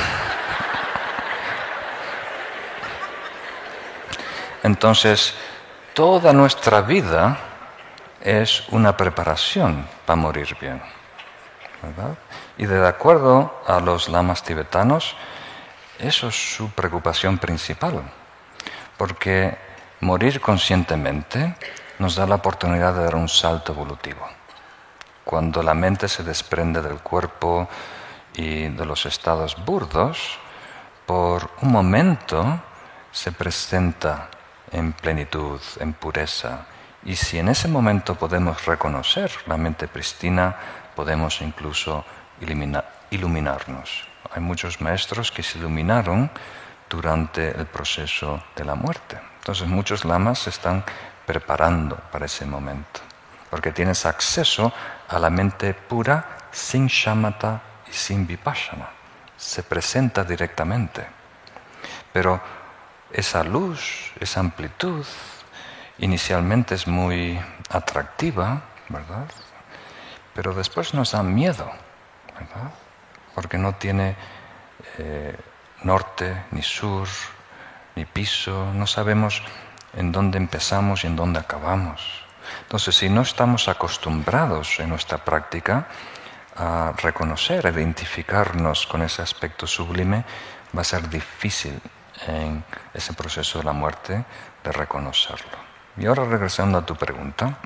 Entonces, toda nuestra vida es una preparación para morir bien, ¿verdad? Y de acuerdo a los lamas tibetanos, eso es su preocupación principal, porque morir conscientemente nos da la oportunidad de dar un salto evolutivo. Cuando la mente se desprende del cuerpo y de los estados burdos, por un momento se presenta en plenitud, en pureza. Y si en ese momento podemos reconocer la mente pristina, podemos incluso iluminarnos. Hay muchos maestros que se iluminaron durante el proceso de la muerte. Entonces muchos lamas se están preparando para ese momento, porque tienes acceso a la mente pura sin shamatha y sin vipassana. Se presenta directamente. Pero esa luz, esa amplitud, inicialmente es muy atractiva, ¿verdad? Pero después nos da miedo, ¿verdad? Porque no tiene norte, ni sur, ni piso. No sabemos en dónde empezamos y en dónde acabamos. Entonces, si no estamos acostumbrados en nuestra práctica a reconocer, a identificarnos con ese aspecto sublime, va a ser difícil en ese proceso de la muerte de reconocerlo. Y ahora, regresando a tu pregunta,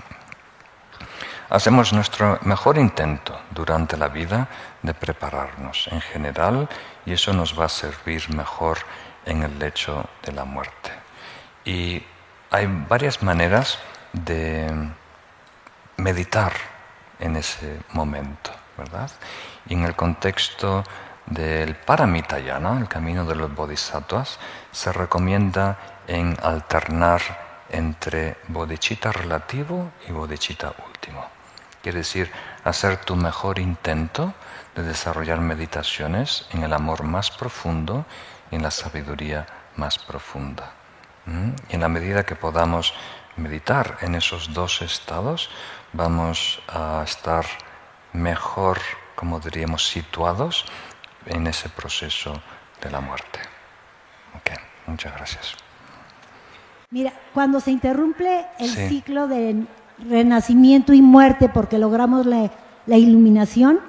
hacemos nuestro mejor intento durante la vida de prepararnos en general, y eso nos va a servir mejor en el lecho de la muerte. Y hay varias maneras de meditar en ese momento, ¿verdad? Y en el contexto del Paramitayana, el camino de los bodhisattvas, se recomienda en alternar entre bodhicitta relativo y bodhicitta último. Quiere decir, hacer tu mejor intento de desarrollar meditaciones en el amor más profundo y en la sabiduría más profunda. Y en la medida que podamos meditar en esos dos estados, vamos a estar mejor, como diríamos, situados en ese proceso de la muerte. Ok, muchas gracias. Mira, cuando se interrumpe el ciclo de renacimiento y muerte porque logramos la iluminación,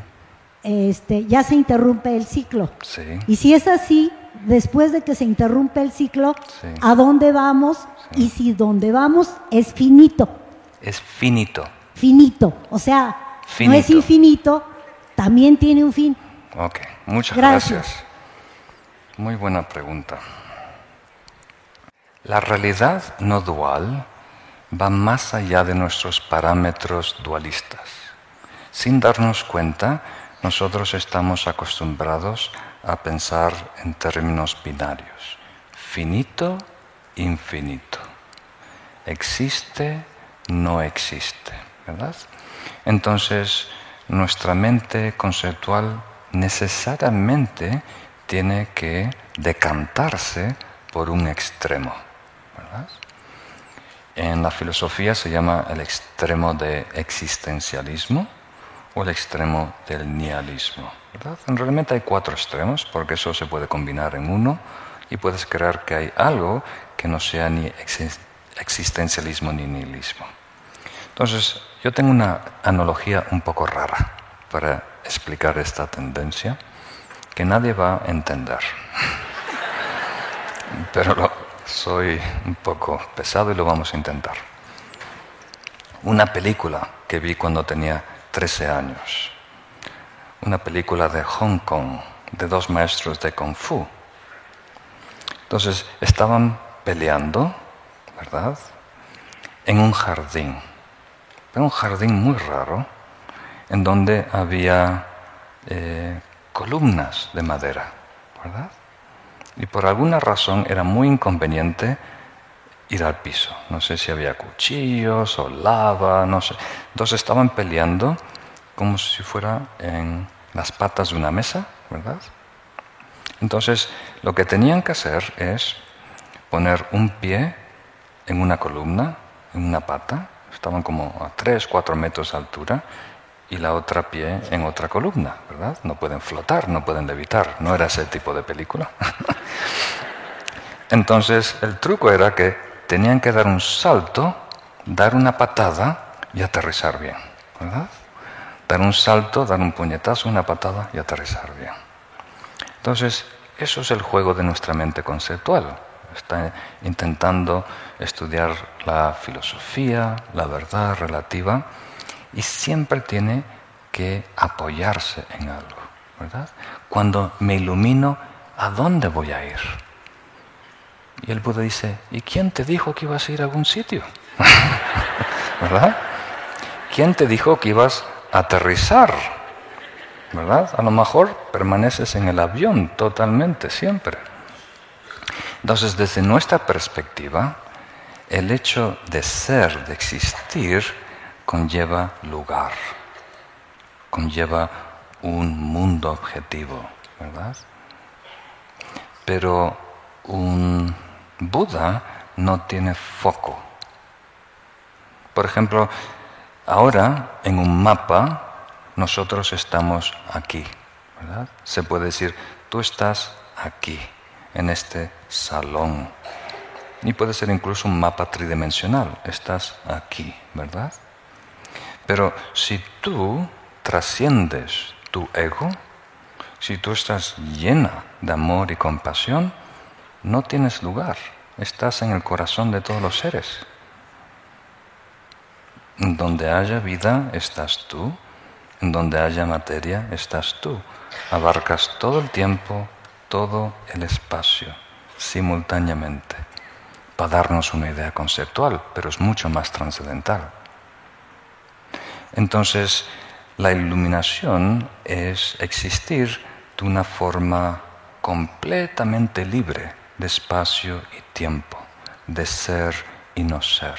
ya se interrumpe el ciclo. Sí. Y si es así, después de que se interrumpe el ciclo, ¿a dónde vamos? Y si donde vamos es finito. Es finito. Finito, o sea, no es infinito, también tiene un fin. Ok, muchas gracias. Muy buena pregunta. La realidad no dual va más allá de nuestros parámetros dualistas. Sin darnos cuenta, nosotros estamos acostumbrados a pensar en términos binarios. Finito, infinito. Existe, no existe, ¿verdad? Entonces, nuestra mente conceptual necesariamente tiene que decantarse por un extremo, ¿verdad? En la filosofía se llama el extremo de existencialismo o el extremo del nihilismo, ¿verdad? Realmente hay 4 extremos, porque eso se puede combinar en uno y puedes creer que hay algo que no sea ni existencialismo ni nihilismo. Entonces, yo tengo una analogía un poco rara para explicar esta tendencia que nadie va a entender. Pero soy un poco pesado y lo vamos a intentar. Una película que vi cuando tenía 13 años. Una película de Hong Kong, de 2 maestros de Kung Fu. Entonces, estaban peleando, ¿verdad?, en un jardín. Pero un jardín muy raro, en donde había columnas de madera, ¿verdad? Y por alguna razón era muy inconveniente ir al piso. No sé si había cuchillos o lava, no sé. Entonces estaban peleando como si fuera en las patas de una mesa, ¿verdad? Entonces lo que tenían que hacer es poner un pie en una columna, en una pata, estaban como a 3, 4 metros de altura, y la otra pie en otra columna, ¿verdad? No pueden flotar, no pueden levitar, no era ese tipo de película. Entonces el truco era que tenían que dar un salto, dar una patada y aterrizar bien, ¿verdad? Dar un salto, dar un puñetazo, una patada y aterrizar bien. Entonces, eso es el juego de nuestra mente conceptual. Está intentando estudiar la filosofía, la verdad relativa, y siempre tiene que apoyarse en algo, ¿verdad? Cuando me ilumino, ¿a dónde voy a ir? Y el Buda dice, ¿y quién te dijo que ibas a ir a algún sitio? ¿Verdad? ¿Quién te dijo que ibas a aterrizar? ¿Verdad? A lo mejor permaneces en el avión totalmente, siempre. Entonces, desde nuestra perspectiva, el hecho de ser, de existir, conlleva lugar, conlleva un mundo objetivo, ¿verdad? Pero un Buda no tiene foco. Por ejemplo, ahora en un mapa nosotros estamos aquí, ¿verdad? Se puede decir, tú estás aquí, en este salón. Y puede ser incluso un mapa tridimensional, estás aquí, ¿verdad? Pero si tú trasciendes tu ego, si tú estás llena de amor y compasión, no tienes lugar, estás en el corazón de todos los seres. En donde haya vida, estás tú, en donde haya materia, estás tú. Abarcas todo el tiempo, todo el espacio, simultáneamente, para darnos una idea conceptual, pero es mucho más trascendental. Entonces, la iluminación es existir de una forma completamente libre de espacio y tiempo, de ser y no ser.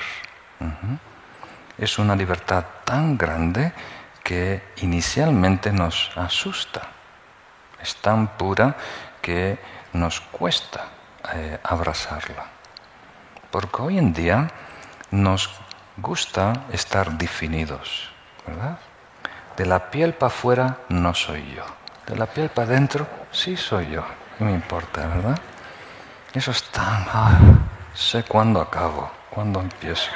Es una libertad tan grande que inicialmente nos asusta. Es tan pura que nos cuesta abrazarla. Porque hoy en día nos gusta estar definidos, ¿verdad? De la piel para afuera no soy yo. De la piel para adentro sí soy yo. No me importa, ¿verdad? Eso es tan... sé cuándo acabo, cuándo empiezo.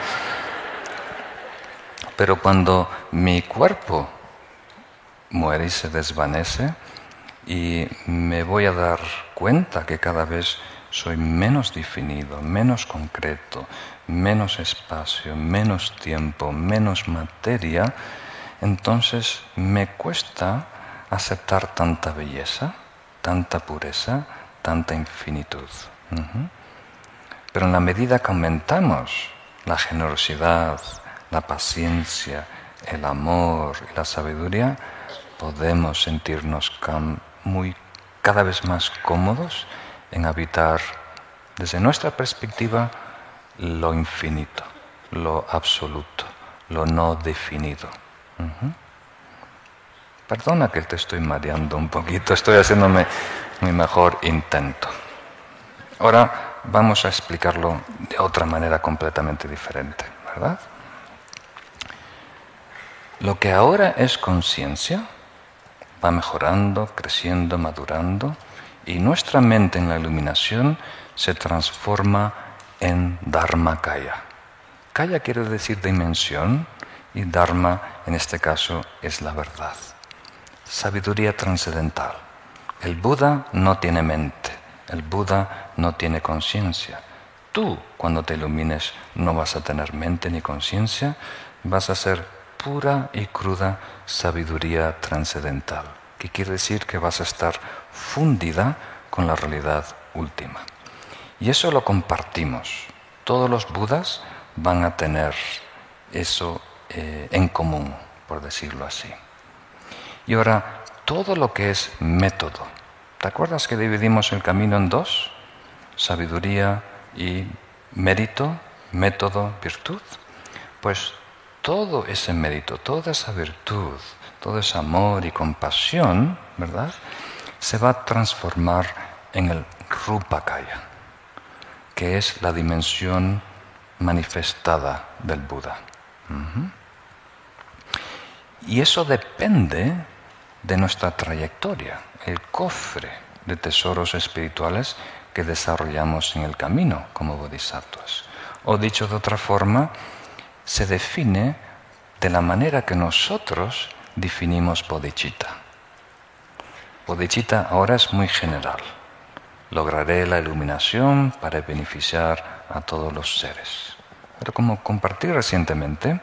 Pero cuando mi cuerpo muere y se desvanece y me voy a dar cuenta que cada vez soy menos definido, menos concreto, menos espacio, menos tiempo, menos materia, entonces me cuesta aceptar tanta belleza, tanta pureza, tanta infinitud. Pero en la medida que aumentamos la generosidad, la paciencia, el amor y la sabiduría, podemos sentirnos cada vez más cómodos en habitar, desde nuestra perspectiva, lo infinito, lo absoluto, lo no definido. Perdona que te estoy mareando un poquito, estoy haciéndome mi mejor intento. Ahora vamos a explicarlo de otra manera completamente diferente, ¿verdad? Lo que ahora es conciencia va mejorando, creciendo, madurando, y nuestra mente en la iluminación se transforma en Dharmakaya. Kaya quiere decir dimensión y Dharma en este caso es la verdad. Sabiduría trascendental. El Buda no tiene mente, el Buda no tiene conciencia. Tú, cuando te ilumines, no vas a tener mente ni conciencia, vas a ser pura y cruda sabiduría trascendental, que quiere decir que vas a estar fundida con la realidad última. Y eso lo compartimos. Todos los Budas van a tener eso en común, por decirlo así. Y ahora, todo lo que es método. ¿Te acuerdas que dividimos el camino en dos? Sabiduría y mérito, método, virtud. Pues todo ese mérito, toda esa virtud, todo ese amor y compasión, ¿verdad?, se va a transformar en el Rupakaya, que es la dimensión manifestada del Buda. Y eso depende de nuestra trayectoria, el cofre de tesoros espirituales que desarrollamos en el camino como bodhisattvas. O dicho de otra forma, se define de la manera que nosotros definimos bodhicitta. Bodhicitta ahora es muy general. Lograré la iluminación para beneficiar a todos los seres. Pero como compartí recientemente,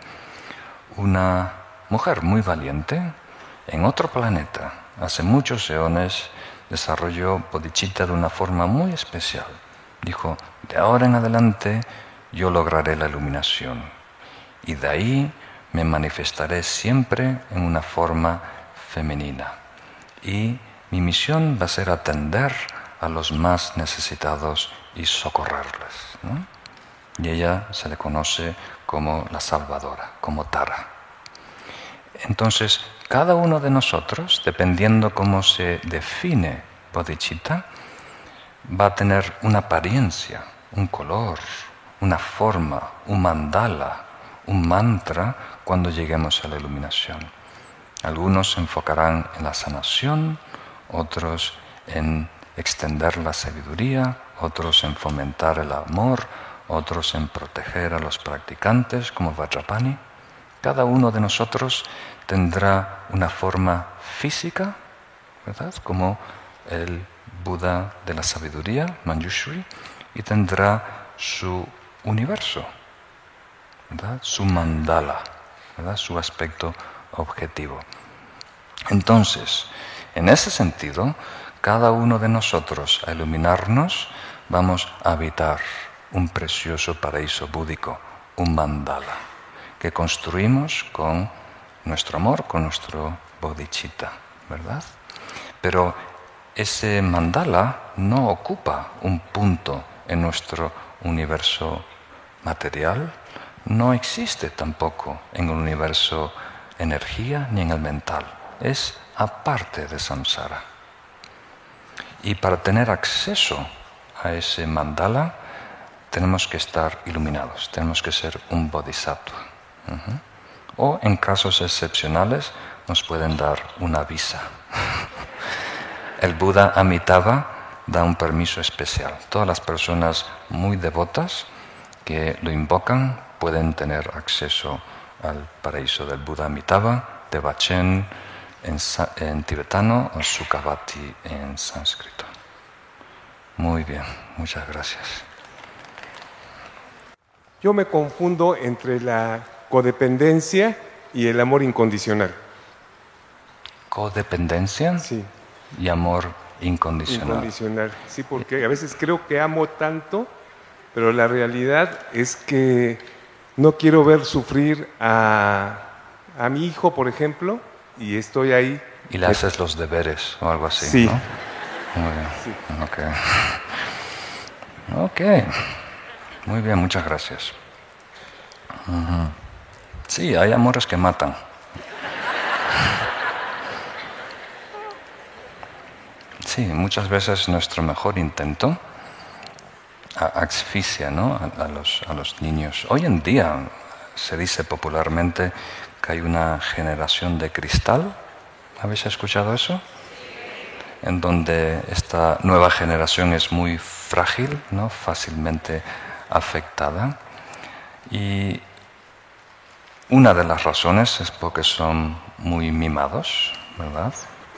una mujer muy valiente en otro planeta, hace muchos eones, desarrolló bodhicitta de una forma muy especial. Dijo, de ahora en adelante yo lograré la iluminación y de ahí me manifestaré siempre en una forma femenina. Y mi misión va a ser atender a los más necesitados y socorrerles, ¿no? Y ella se le conoce como la salvadora, como Tara. Entonces, cada uno de nosotros, dependiendo cómo se define bodhicitta, va a tener una apariencia, un color, una forma, un mandala, un mantra cuando lleguemos a la iluminación. Algunos se enfocarán en la sanación, otros en extender la sabiduría, otros en fomentar el amor, otros en proteger a los practicantes como Vajrapani. Cada uno de nosotros tendrá una forma física, ¿verdad?, como el Buda de la sabiduría, Manjushri, y tendrá su universo, ¿verdad?, su mandala, ¿verdad?, su aspecto objetivo. Entonces, en ese sentido, cada uno de nosotros, a iluminarnos, vamos a habitar un precioso paraíso búdico, un mandala, que construimos con nuestro amor, con nuestro bodhicitta, ¿verdad? Pero ese mandala no ocupa un punto en nuestro universo material, no existe tampoco en el universo energía ni en el mental, es aparte de samsara. Y para tener acceso a ese mandala tenemos que estar iluminados, tenemos que ser un bodhisattva. O en casos excepcionales nos pueden dar una visa. El Buda Amitabha da un permiso especial. Todas las personas muy devotas que lo invocan pueden tener acceso al paraíso del Buda Amitabha, Devachen en tibetano o Sukhavati en sánscrito. Muy bien, muchas gracias. Yo me confundo entre la codependencia y el amor incondicional. ¿Codependencia? Sí. Y amor incondicional. Incondicional, sí, porque a veces creo que amo tanto, pero la realidad es que no quiero ver sufrir a mi hijo, por ejemplo, y estoy ahí. Y le haces los deberes o algo así, sí. ¿no? Muy bien. Sí. Ok. Muy bien, muchas gracias. Sí, hay amores que matan. Sí, muchas veces nuestro mejor intento asfixia, ¿no?, a los niños. Hoy en día se dice popularmente que hay una generación de cristal. ¿Habéis escuchado eso? En donde esta nueva generación es muy frágil, ¿no?, fácilmente afectada. Y una de las razones es porque son muy mimados, ¿verdad?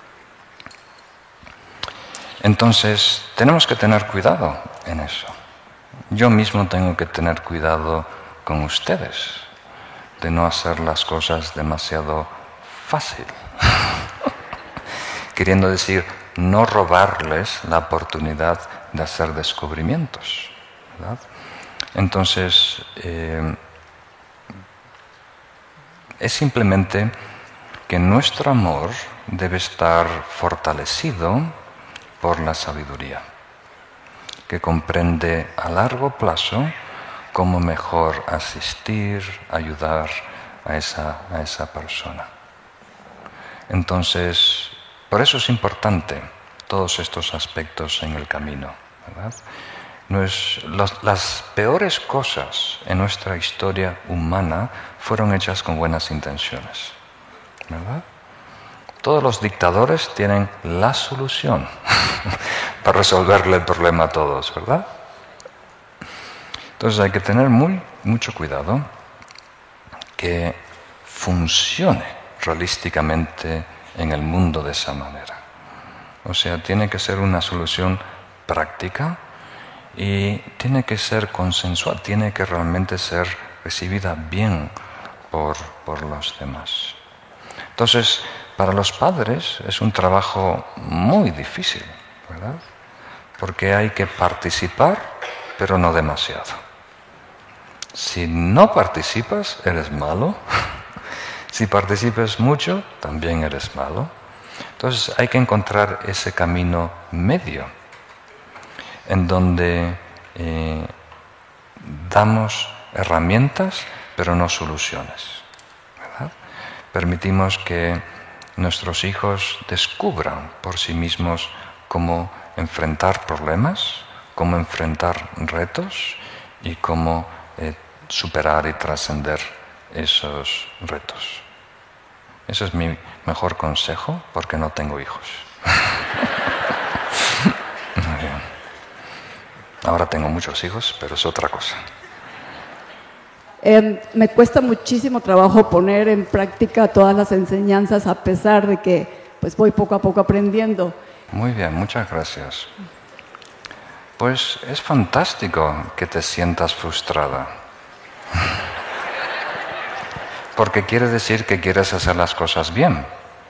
Entonces, tenemos que tener cuidado en eso. Yo mismo tengo que tener cuidado con ustedes, de no hacer las cosas demasiado fácil. Queriendo decir, no robarles la oportunidad de hacer descubrimientos, ¿verdad? Entonces, es simplemente que nuestro amor debe estar fortalecido por la sabiduría, que comprende a largo plazo cómo mejor asistir, ayudar a esa persona. Entonces, por eso es importante todos estos aspectos en el camino, ¿verdad? Las peores cosas en nuestra historia humana fueron hechas con buenas intenciones, ¿verdad? Todos los dictadores tienen la solución para resolverle el problema a todos, ¿verdad? Entonces hay que tener mucho cuidado que funcione realísticamente en el mundo de esa manera. O sea, tiene que ser una solución práctica y tiene que ser consensual, tiene que realmente ser recibida bien por los demás. Entonces, para los padres es un trabajo muy difícil, ¿verdad? Porque hay que participar, pero no demasiado. Si no participas, eres malo. Si participas mucho, también eres malo. Entonces hay que encontrar ese camino medio, en donde damos herramientas, pero no soluciones, ¿verdad? Permitimos que nuestros hijos descubran por sí mismos cómo enfrentar problemas, cómo enfrentar retos y cómo superar y trascender esos retos. Ese es mi mejor consejo porque no tengo hijos. Muy bien. Ahora tengo muchos hijos, pero es otra cosa. Me cuesta muchísimo trabajo poner en práctica todas las enseñanzas a pesar de que pues voy poco a poco aprendiendo. Muy bien, muchas gracias. Pues es fantástico que te sientas frustrada. Porque quiere decir que quieres hacer las cosas bien.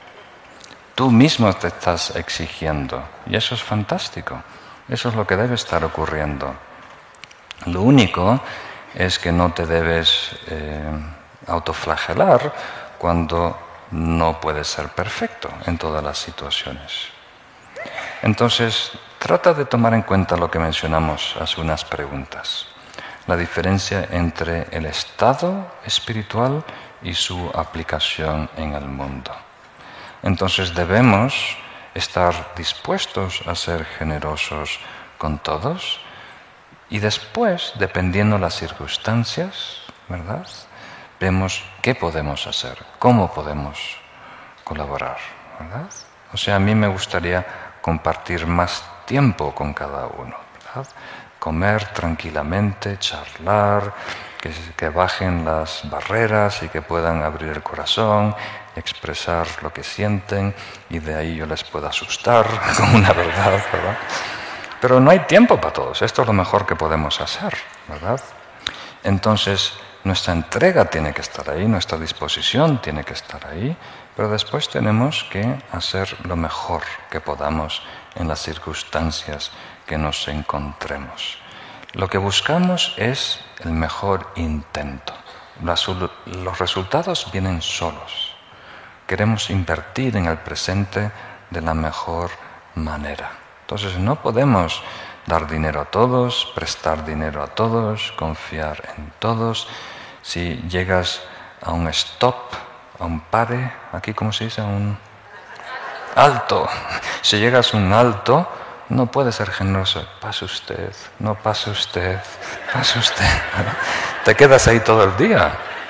Tú mismo te estás exigiendo y eso es fantástico. Eso es lo que debe estar ocurriendo. Lo único es que no te debes autoflagelar cuando no puedes ser perfecto en todas las situaciones. Entonces, trata de tomar en cuenta lo que mencionamos hace unas preguntas. La diferencia entre el estado espiritual y su aplicación en el mundo. Entonces debemos estar dispuestos a ser generosos con todos y después, dependiendo las circunstancias, ¿verdad?, vemos qué podemos hacer, cómo podemos colaborar, ¿verdad? O sea, a mí me gustaría compartir más tiempo con cada uno, ¿verdad? Comer tranquilamente, charlar, que bajen las barreras y que puedan abrir el corazón, expresar lo que sienten y de ahí yo les puedo asustar con una verdad, ¿verdad? Pero no hay tiempo para todos, esto es lo mejor que podemos hacer, ¿verdad? Entonces, nuestra entrega tiene que estar ahí, nuestra disposición tiene que estar ahí, pero después tenemos que hacer lo mejor que podamos en las circunstancias que nos encontremos. Lo que buscamos es el mejor intento. Los resultados vienen solos. Queremos invertir en el presente de la mejor manera. Entonces no podemos dar dinero a todos, prestar dinero a todos, confiar en todos. Si llegas a un stop, a un pare, aquí ¿cómo se dice? A un alto. Si llegas a un alto, no puede ser generoso. Pase usted, no pase usted, pase usted. Te quedas ahí todo el día.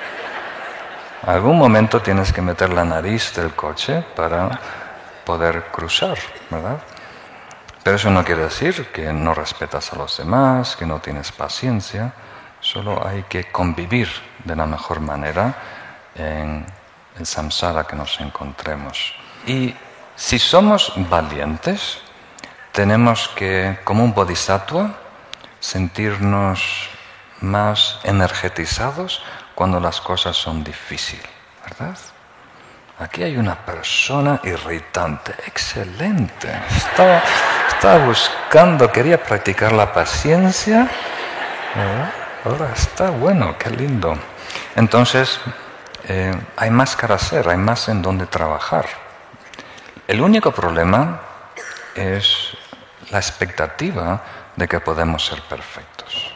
Algún momento tienes que meter la nariz del coche para poder cruzar, ¿verdad? Pero eso no quiere decir que no respetas a los demás, que no tienes paciencia. Solo hay que convivir de la mejor manera en el samsara que nos encontremos. Y si somos valientes, tenemos que, como un bodhisattva, sentirnos más energetizados cuando las cosas son difíciles, ¿verdad? Aquí hay una persona irritante, excelente. Estaba buscando, quería practicar la paciencia, ¿verdad? Ahora está bueno, qué lindo. Entonces, hay más que hacer, hay más en donde trabajar. El único problema es la expectativa de que podemos ser perfectos.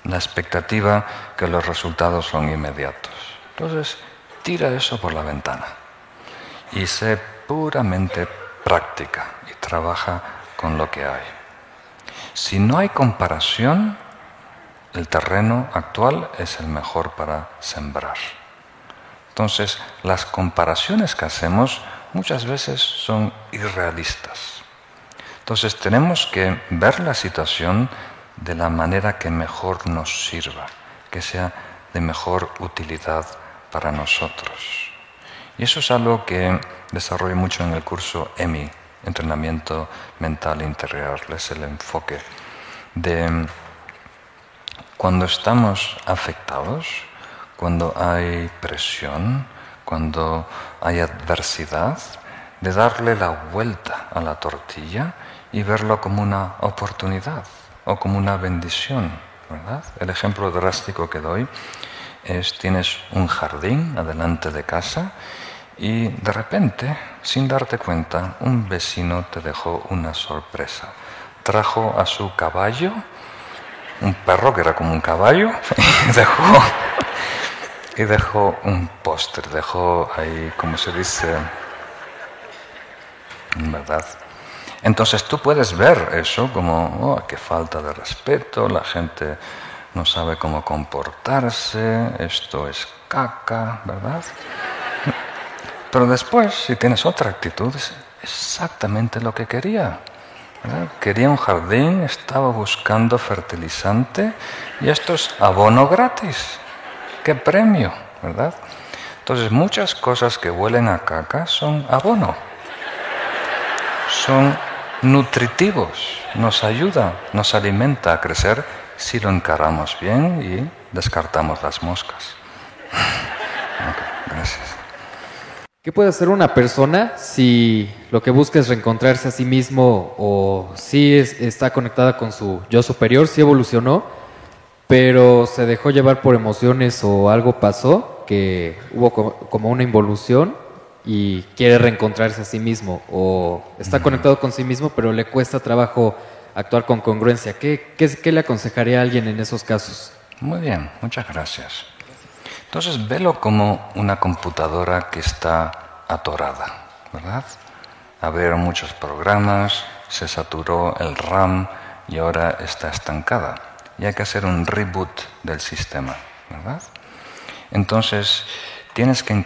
la expectativa que los resultados son inmediatos. Entonces, tira eso por la ventana y sé puramente práctica y trabaja con lo que hay. Si no hay comparación, el terreno actual es el mejor para sembrar. Entonces, las comparaciones que hacemos muchas veces son irrealistas. Entonces, tenemos que ver la situación de la manera que mejor nos sirva, que sea de mejor utilidad para nosotros. Y eso es algo que desarrollo mucho en el curso EMI, Entrenamiento Mental Interior. Es el enfoque de cuando estamos afectados, cuando hay presión, cuando hay adversidad, de darle la vuelta a la tortilla y verlo como una oportunidad o como una bendición, ¿verdad? El ejemplo drástico que doy es: tienes un jardín adelante de casa y de repente, sin darte cuenta, un vecino te dejó una sorpresa. Trajo a su caballo, un perro que era como un caballo, y dejó un póster, dejó ahí, como se dice, ¿verdad? Entonces tú puedes ver eso como, oh, qué falta de respeto, la gente no sabe cómo comportarse, esto es caca, ¿verdad? Pero después, si tienes otra actitud, es exactamente lo que quería, ¿verdad? Quería un jardín, estaba buscando fertilizante y esto es abono gratis. ¡Qué premio!, ¿verdad? Entonces, muchas cosas que huelen a caca son abono. Son nutritivos, nos ayuda, nos alimenta a crecer si lo encaramos bien y descartamos las moscas. Okay, gracias. ¿Qué puede hacer una persona si lo que busca es reencontrarse a sí mismo o si está conectada con su yo superior, si evolucionó, pero se dejó llevar por emociones o algo pasó, que hubo como una involución y quiere reencontrarse a sí mismo o está conectado con sí mismo, pero le cuesta trabajo actuar con congruencia? ¿Qué le aconsejaría a alguien en esos casos? Muy bien, muchas gracias. Entonces, velo como una computadora que está atorada, ¿verdad? Abrieron muchos programas, se saturó el RAM y ahora está estancada. Y hay que hacer un reboot del sistema, ¿verdad? Entonces, tienes que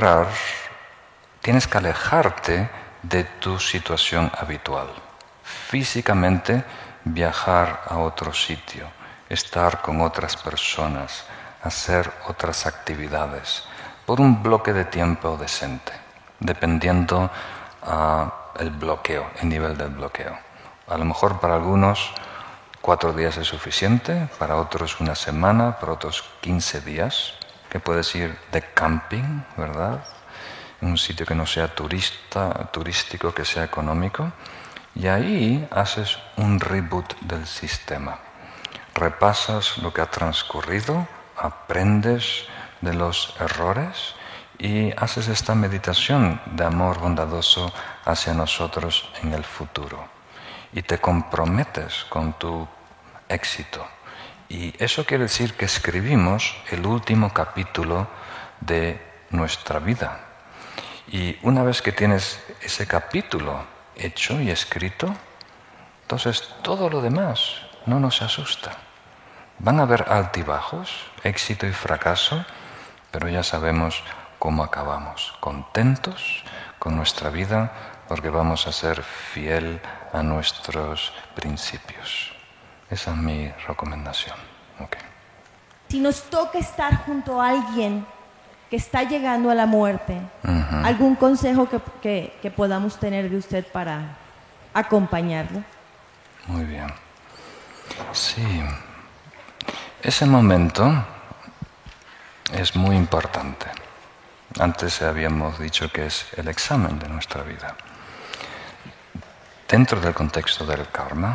alejarte de tu situación habitual. Físicamente, viajar a otro sitio, estar con otras personas, hacer otras actividades, por un bloque de tiempo decente, dependiendo el nivel del bloqueo. A lo mejor para algunos 4 días es suficiente, para otros una semana, para otros 15 días, que puedes ir de camping, ¿verdad? En un sitio que no sea turístico, que sea económico, y ahí haces un reboot del sistema. Repasas lo que ha transcurrido, aprendes de los errores y haces esta meditación de amor bondadoso hacia nosotros en el futuro. Y te comprometes con tu éxito. Y eso quiere decir que escribimos el último capítulo de nuestra vida. Y una vez que tienes ese capítulo hecho y escrito, entonces todo lo demás no nos asusta. Van a haber altibajos, éxito y fracaso, pero ya sabemos cómo acabamos, contentos con nuestra vida, porque vamos a ser fiel a nuestros principios. Esa es mi recomendación. Okay. Si nos toca estar junto a alguien que está llegando a la muerte, ¿algún consejo que podamos tener de usted para acompañarlo? Muy bien. Sí. Ese momento es muy importante. Antes habíamos dicho que es el examen de nuestra vida. Dentro del contexto del karma,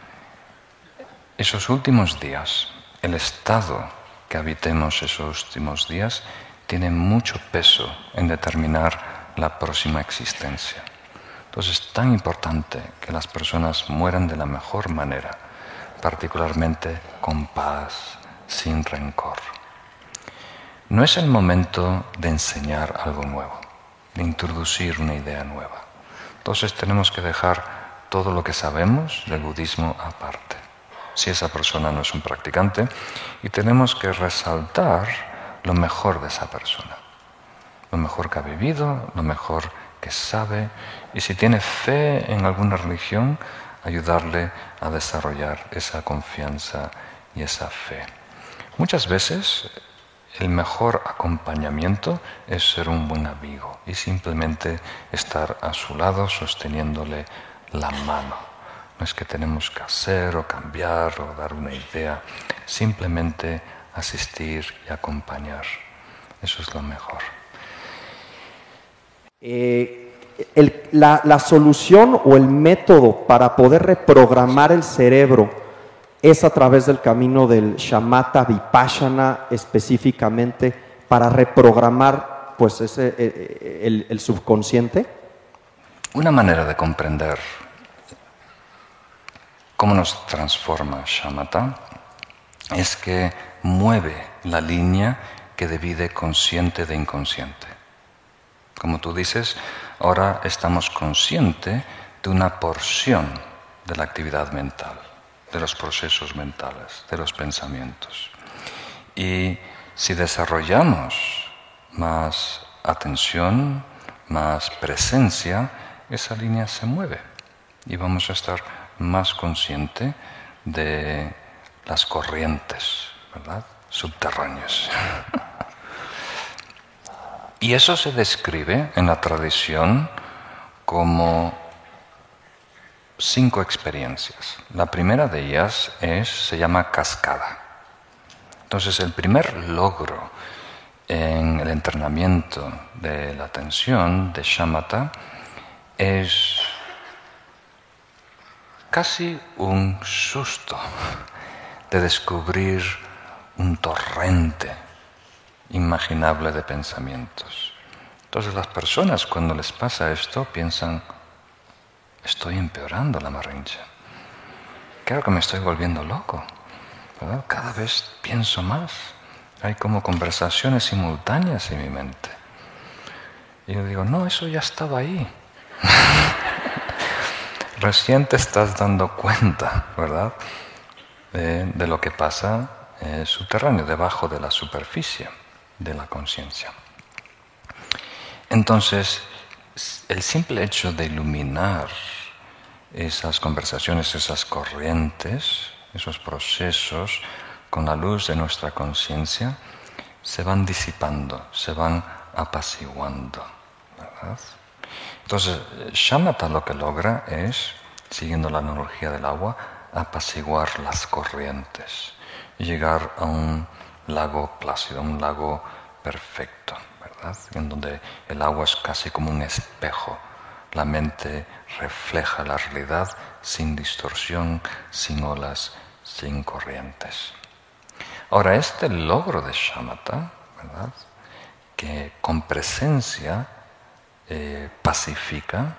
esos últimos días, el estado que habitemos esos últimos días, tiene mucho peso en determinar la próxima existencia. Entonces es tan importante que las personas mueran de la mejor manera, particularmente con paz, sin rencor. No es el momento de enseñar algo nuevo, de introducir una idea nueva. Entonces tenemos que dejar todo lo que sabemos del budismo aparte, si esa persona no es un practicante, y tenemos que resaltar lo mejor de esa persona, lo mejor que ha vivido, lo mejor que sabe, y si tiene fe en alguna religión, ayudarle a desarrollar esa confianza y esa fe. Muchas veces el mejor acompañamiento es ser un buen amigo y simplemente estar a su lado sosteniéndole la mano. No es que tenemos que hacer o cambiar o dar una idea, simplemente asistir y acompañar. Eso es lo mejor. La solución o el método para poder reprogramar el cerebro es a través del camino del shamatha vipassana, específicamente para reprogramar pues el subconsciente. Una manera de comprender cómo nos transforma shamatha es que mueve la línea que divide consciente de inconsciente. Como tú dices, ahora estamos conscientes de una porción de la actividad mental, de los procesos mentales, de los pensamientos. Y si desarrollamos más atención, más presencia, esa línea se mueve y vamos a estar más conscientes de las corrientes, ¿verdad?, subterráneas. Y eso se describe en la tradición como 5 experiencias. La primera de ellas se llama cascada. Entonces, el primer logro en el entrenamiento de la atención, de shamatha, es casi un susto de descubrir un torrente imaginable de pensamientos. Entonces, las personas cuando les pasa esto piensan: estoy empeorando la Marincha. Creo que me estoy volviendo loco, ¿verdad? Cada vez pienso más. Hay como conversaciones simultáneas en mi mente. Y yo digo: no, eso ya estaba ahí. Recién te estás dando cuenta, ¿verdad?, de lo que pasa subterráneo, debajo de la superficie de la conciencia. Entonces, el simple hecho de iluminar esas conversaciones, esas corrientes, esos procesos con la luz de nuestra conciencia, se van disipando, se van apaciguando, ¿verdad? Entonces, shamatha lo que logra es, siguiendo la analogía del agua, apaciguar las corrientes y llegar a un lago plácido, un lago perfecto, ¿verdad?, en donde el agua es casi como un espejo. La mente refleja la realidad sin distorsión, sin olas, sin corrientes. Ahora, este logro de shamatha, ¿verdad?, que con presencia pacifica,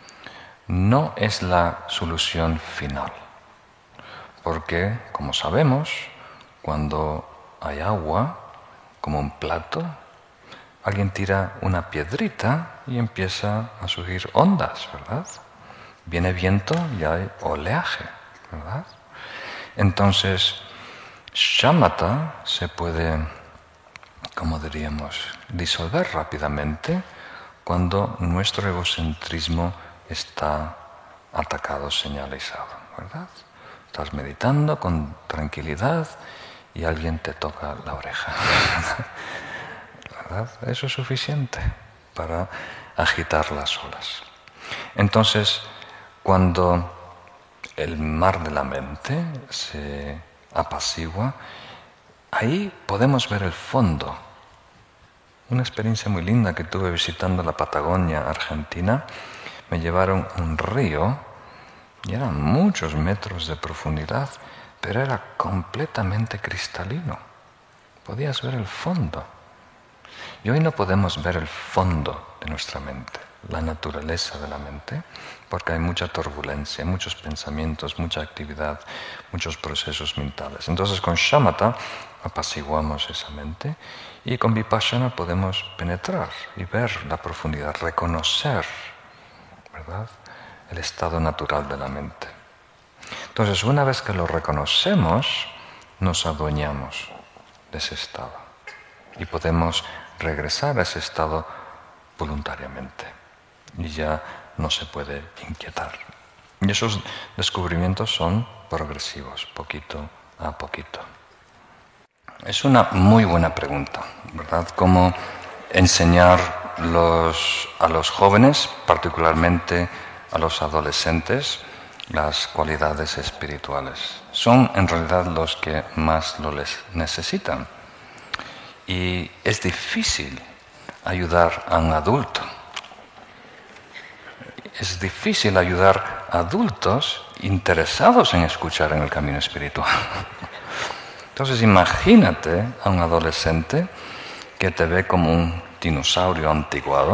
no es la solución final. Porque, como sabemos, cuando hay agua, como un plato, alguien tira una piedrita y empieza a surgir ondas, ¿verdad? Viene viento y hay oleaje, ¿verdad? Entonces, shamatha se puede, como diríamos, disolver rápidamente cuando nuestro egocentrismo está atacado, señalizado, ¿verdad? Estás meditando con tranquilidad y alguien te toca la oreja. ¿Verdad? Eso es suficiente para agitar las olas. Entonces, cuando el mar de la mente se apacigua, ahí podemos ver el fondo. Una experiencia muy linda que tuve visitando la Patagonia, Argentina. Me llevaron a un río y eran muchos metros de profundidad, pero era completamente cristalino. Podías ver el fondo. Y hoy no podemos ver el fondo de nuestra mente. la naturaleza de la mente, porque hay mucha turbulencia, muchos pensamientos, mucha actividad, muchos procesos mentales. Entonces con shamatha apaciguamos esa mente y con vipassana podemos penetrar y ver la profundidad, reconocer, ¿verdad?, el estado natural de la mente. Entonces, una vez que lo reconocemos, nos adueñamos de ese estado y podemos regresar a ese estado voluntariamente y ya no se puede inquietar. Y esos descubrimientos son progresivos, poquito a poquito. Es una muy buena pregunta, ¿verdad? ¿Cómo enseñar a los jóvenes, particularmente a los adolescentes, las cualidades espirituales? Son en realidad los que más lo les necesitan. Y es difícil ayudar a un adulto. Es difícil ayudar a adultos interesados en escuchar en el camino espiritual. Entonces imagínate a un adolescente que te ve como un dinosaurio antiguado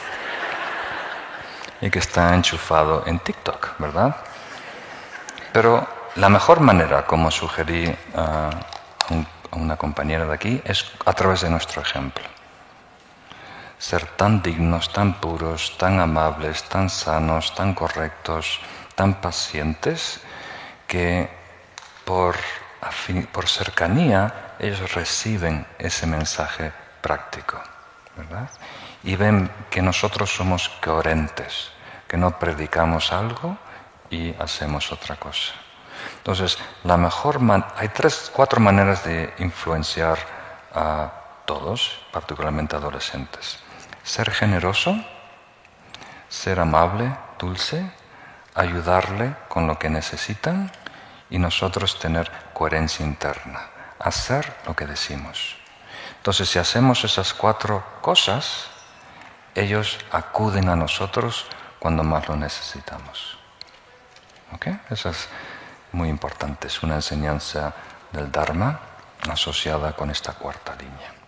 y que está enchufado en TikTok, ¿verdad? Pero la mejor manera, como sugerí a una compañera de aquí, es a través de nuestro ejemplo. Ser tan dignos, tan puros, tan amables, tan sanos, tan correctos, tan pacientes, que por cercanía ellos reciben ese mensaje práctico, ¿verdad? Y ven que nosotros somos coherentes, que no predicamos algo y hacemos otra cosa. Entonces, hay 4 maneras de influenciar a todos, particularmente adolescentes. Ser generoso, ser amable, dulce, ayudarle con lo que necesitan y nosotros tener coherencia interna, hacer lo que decimos. Entonces, si hacemos esas 4 cosas, ellos acuden a nosotros cuando más lo necesitamos. ¿Ok? Eso es muy importante, es una enseñanza del Dharma asociada con esta 4ª línea.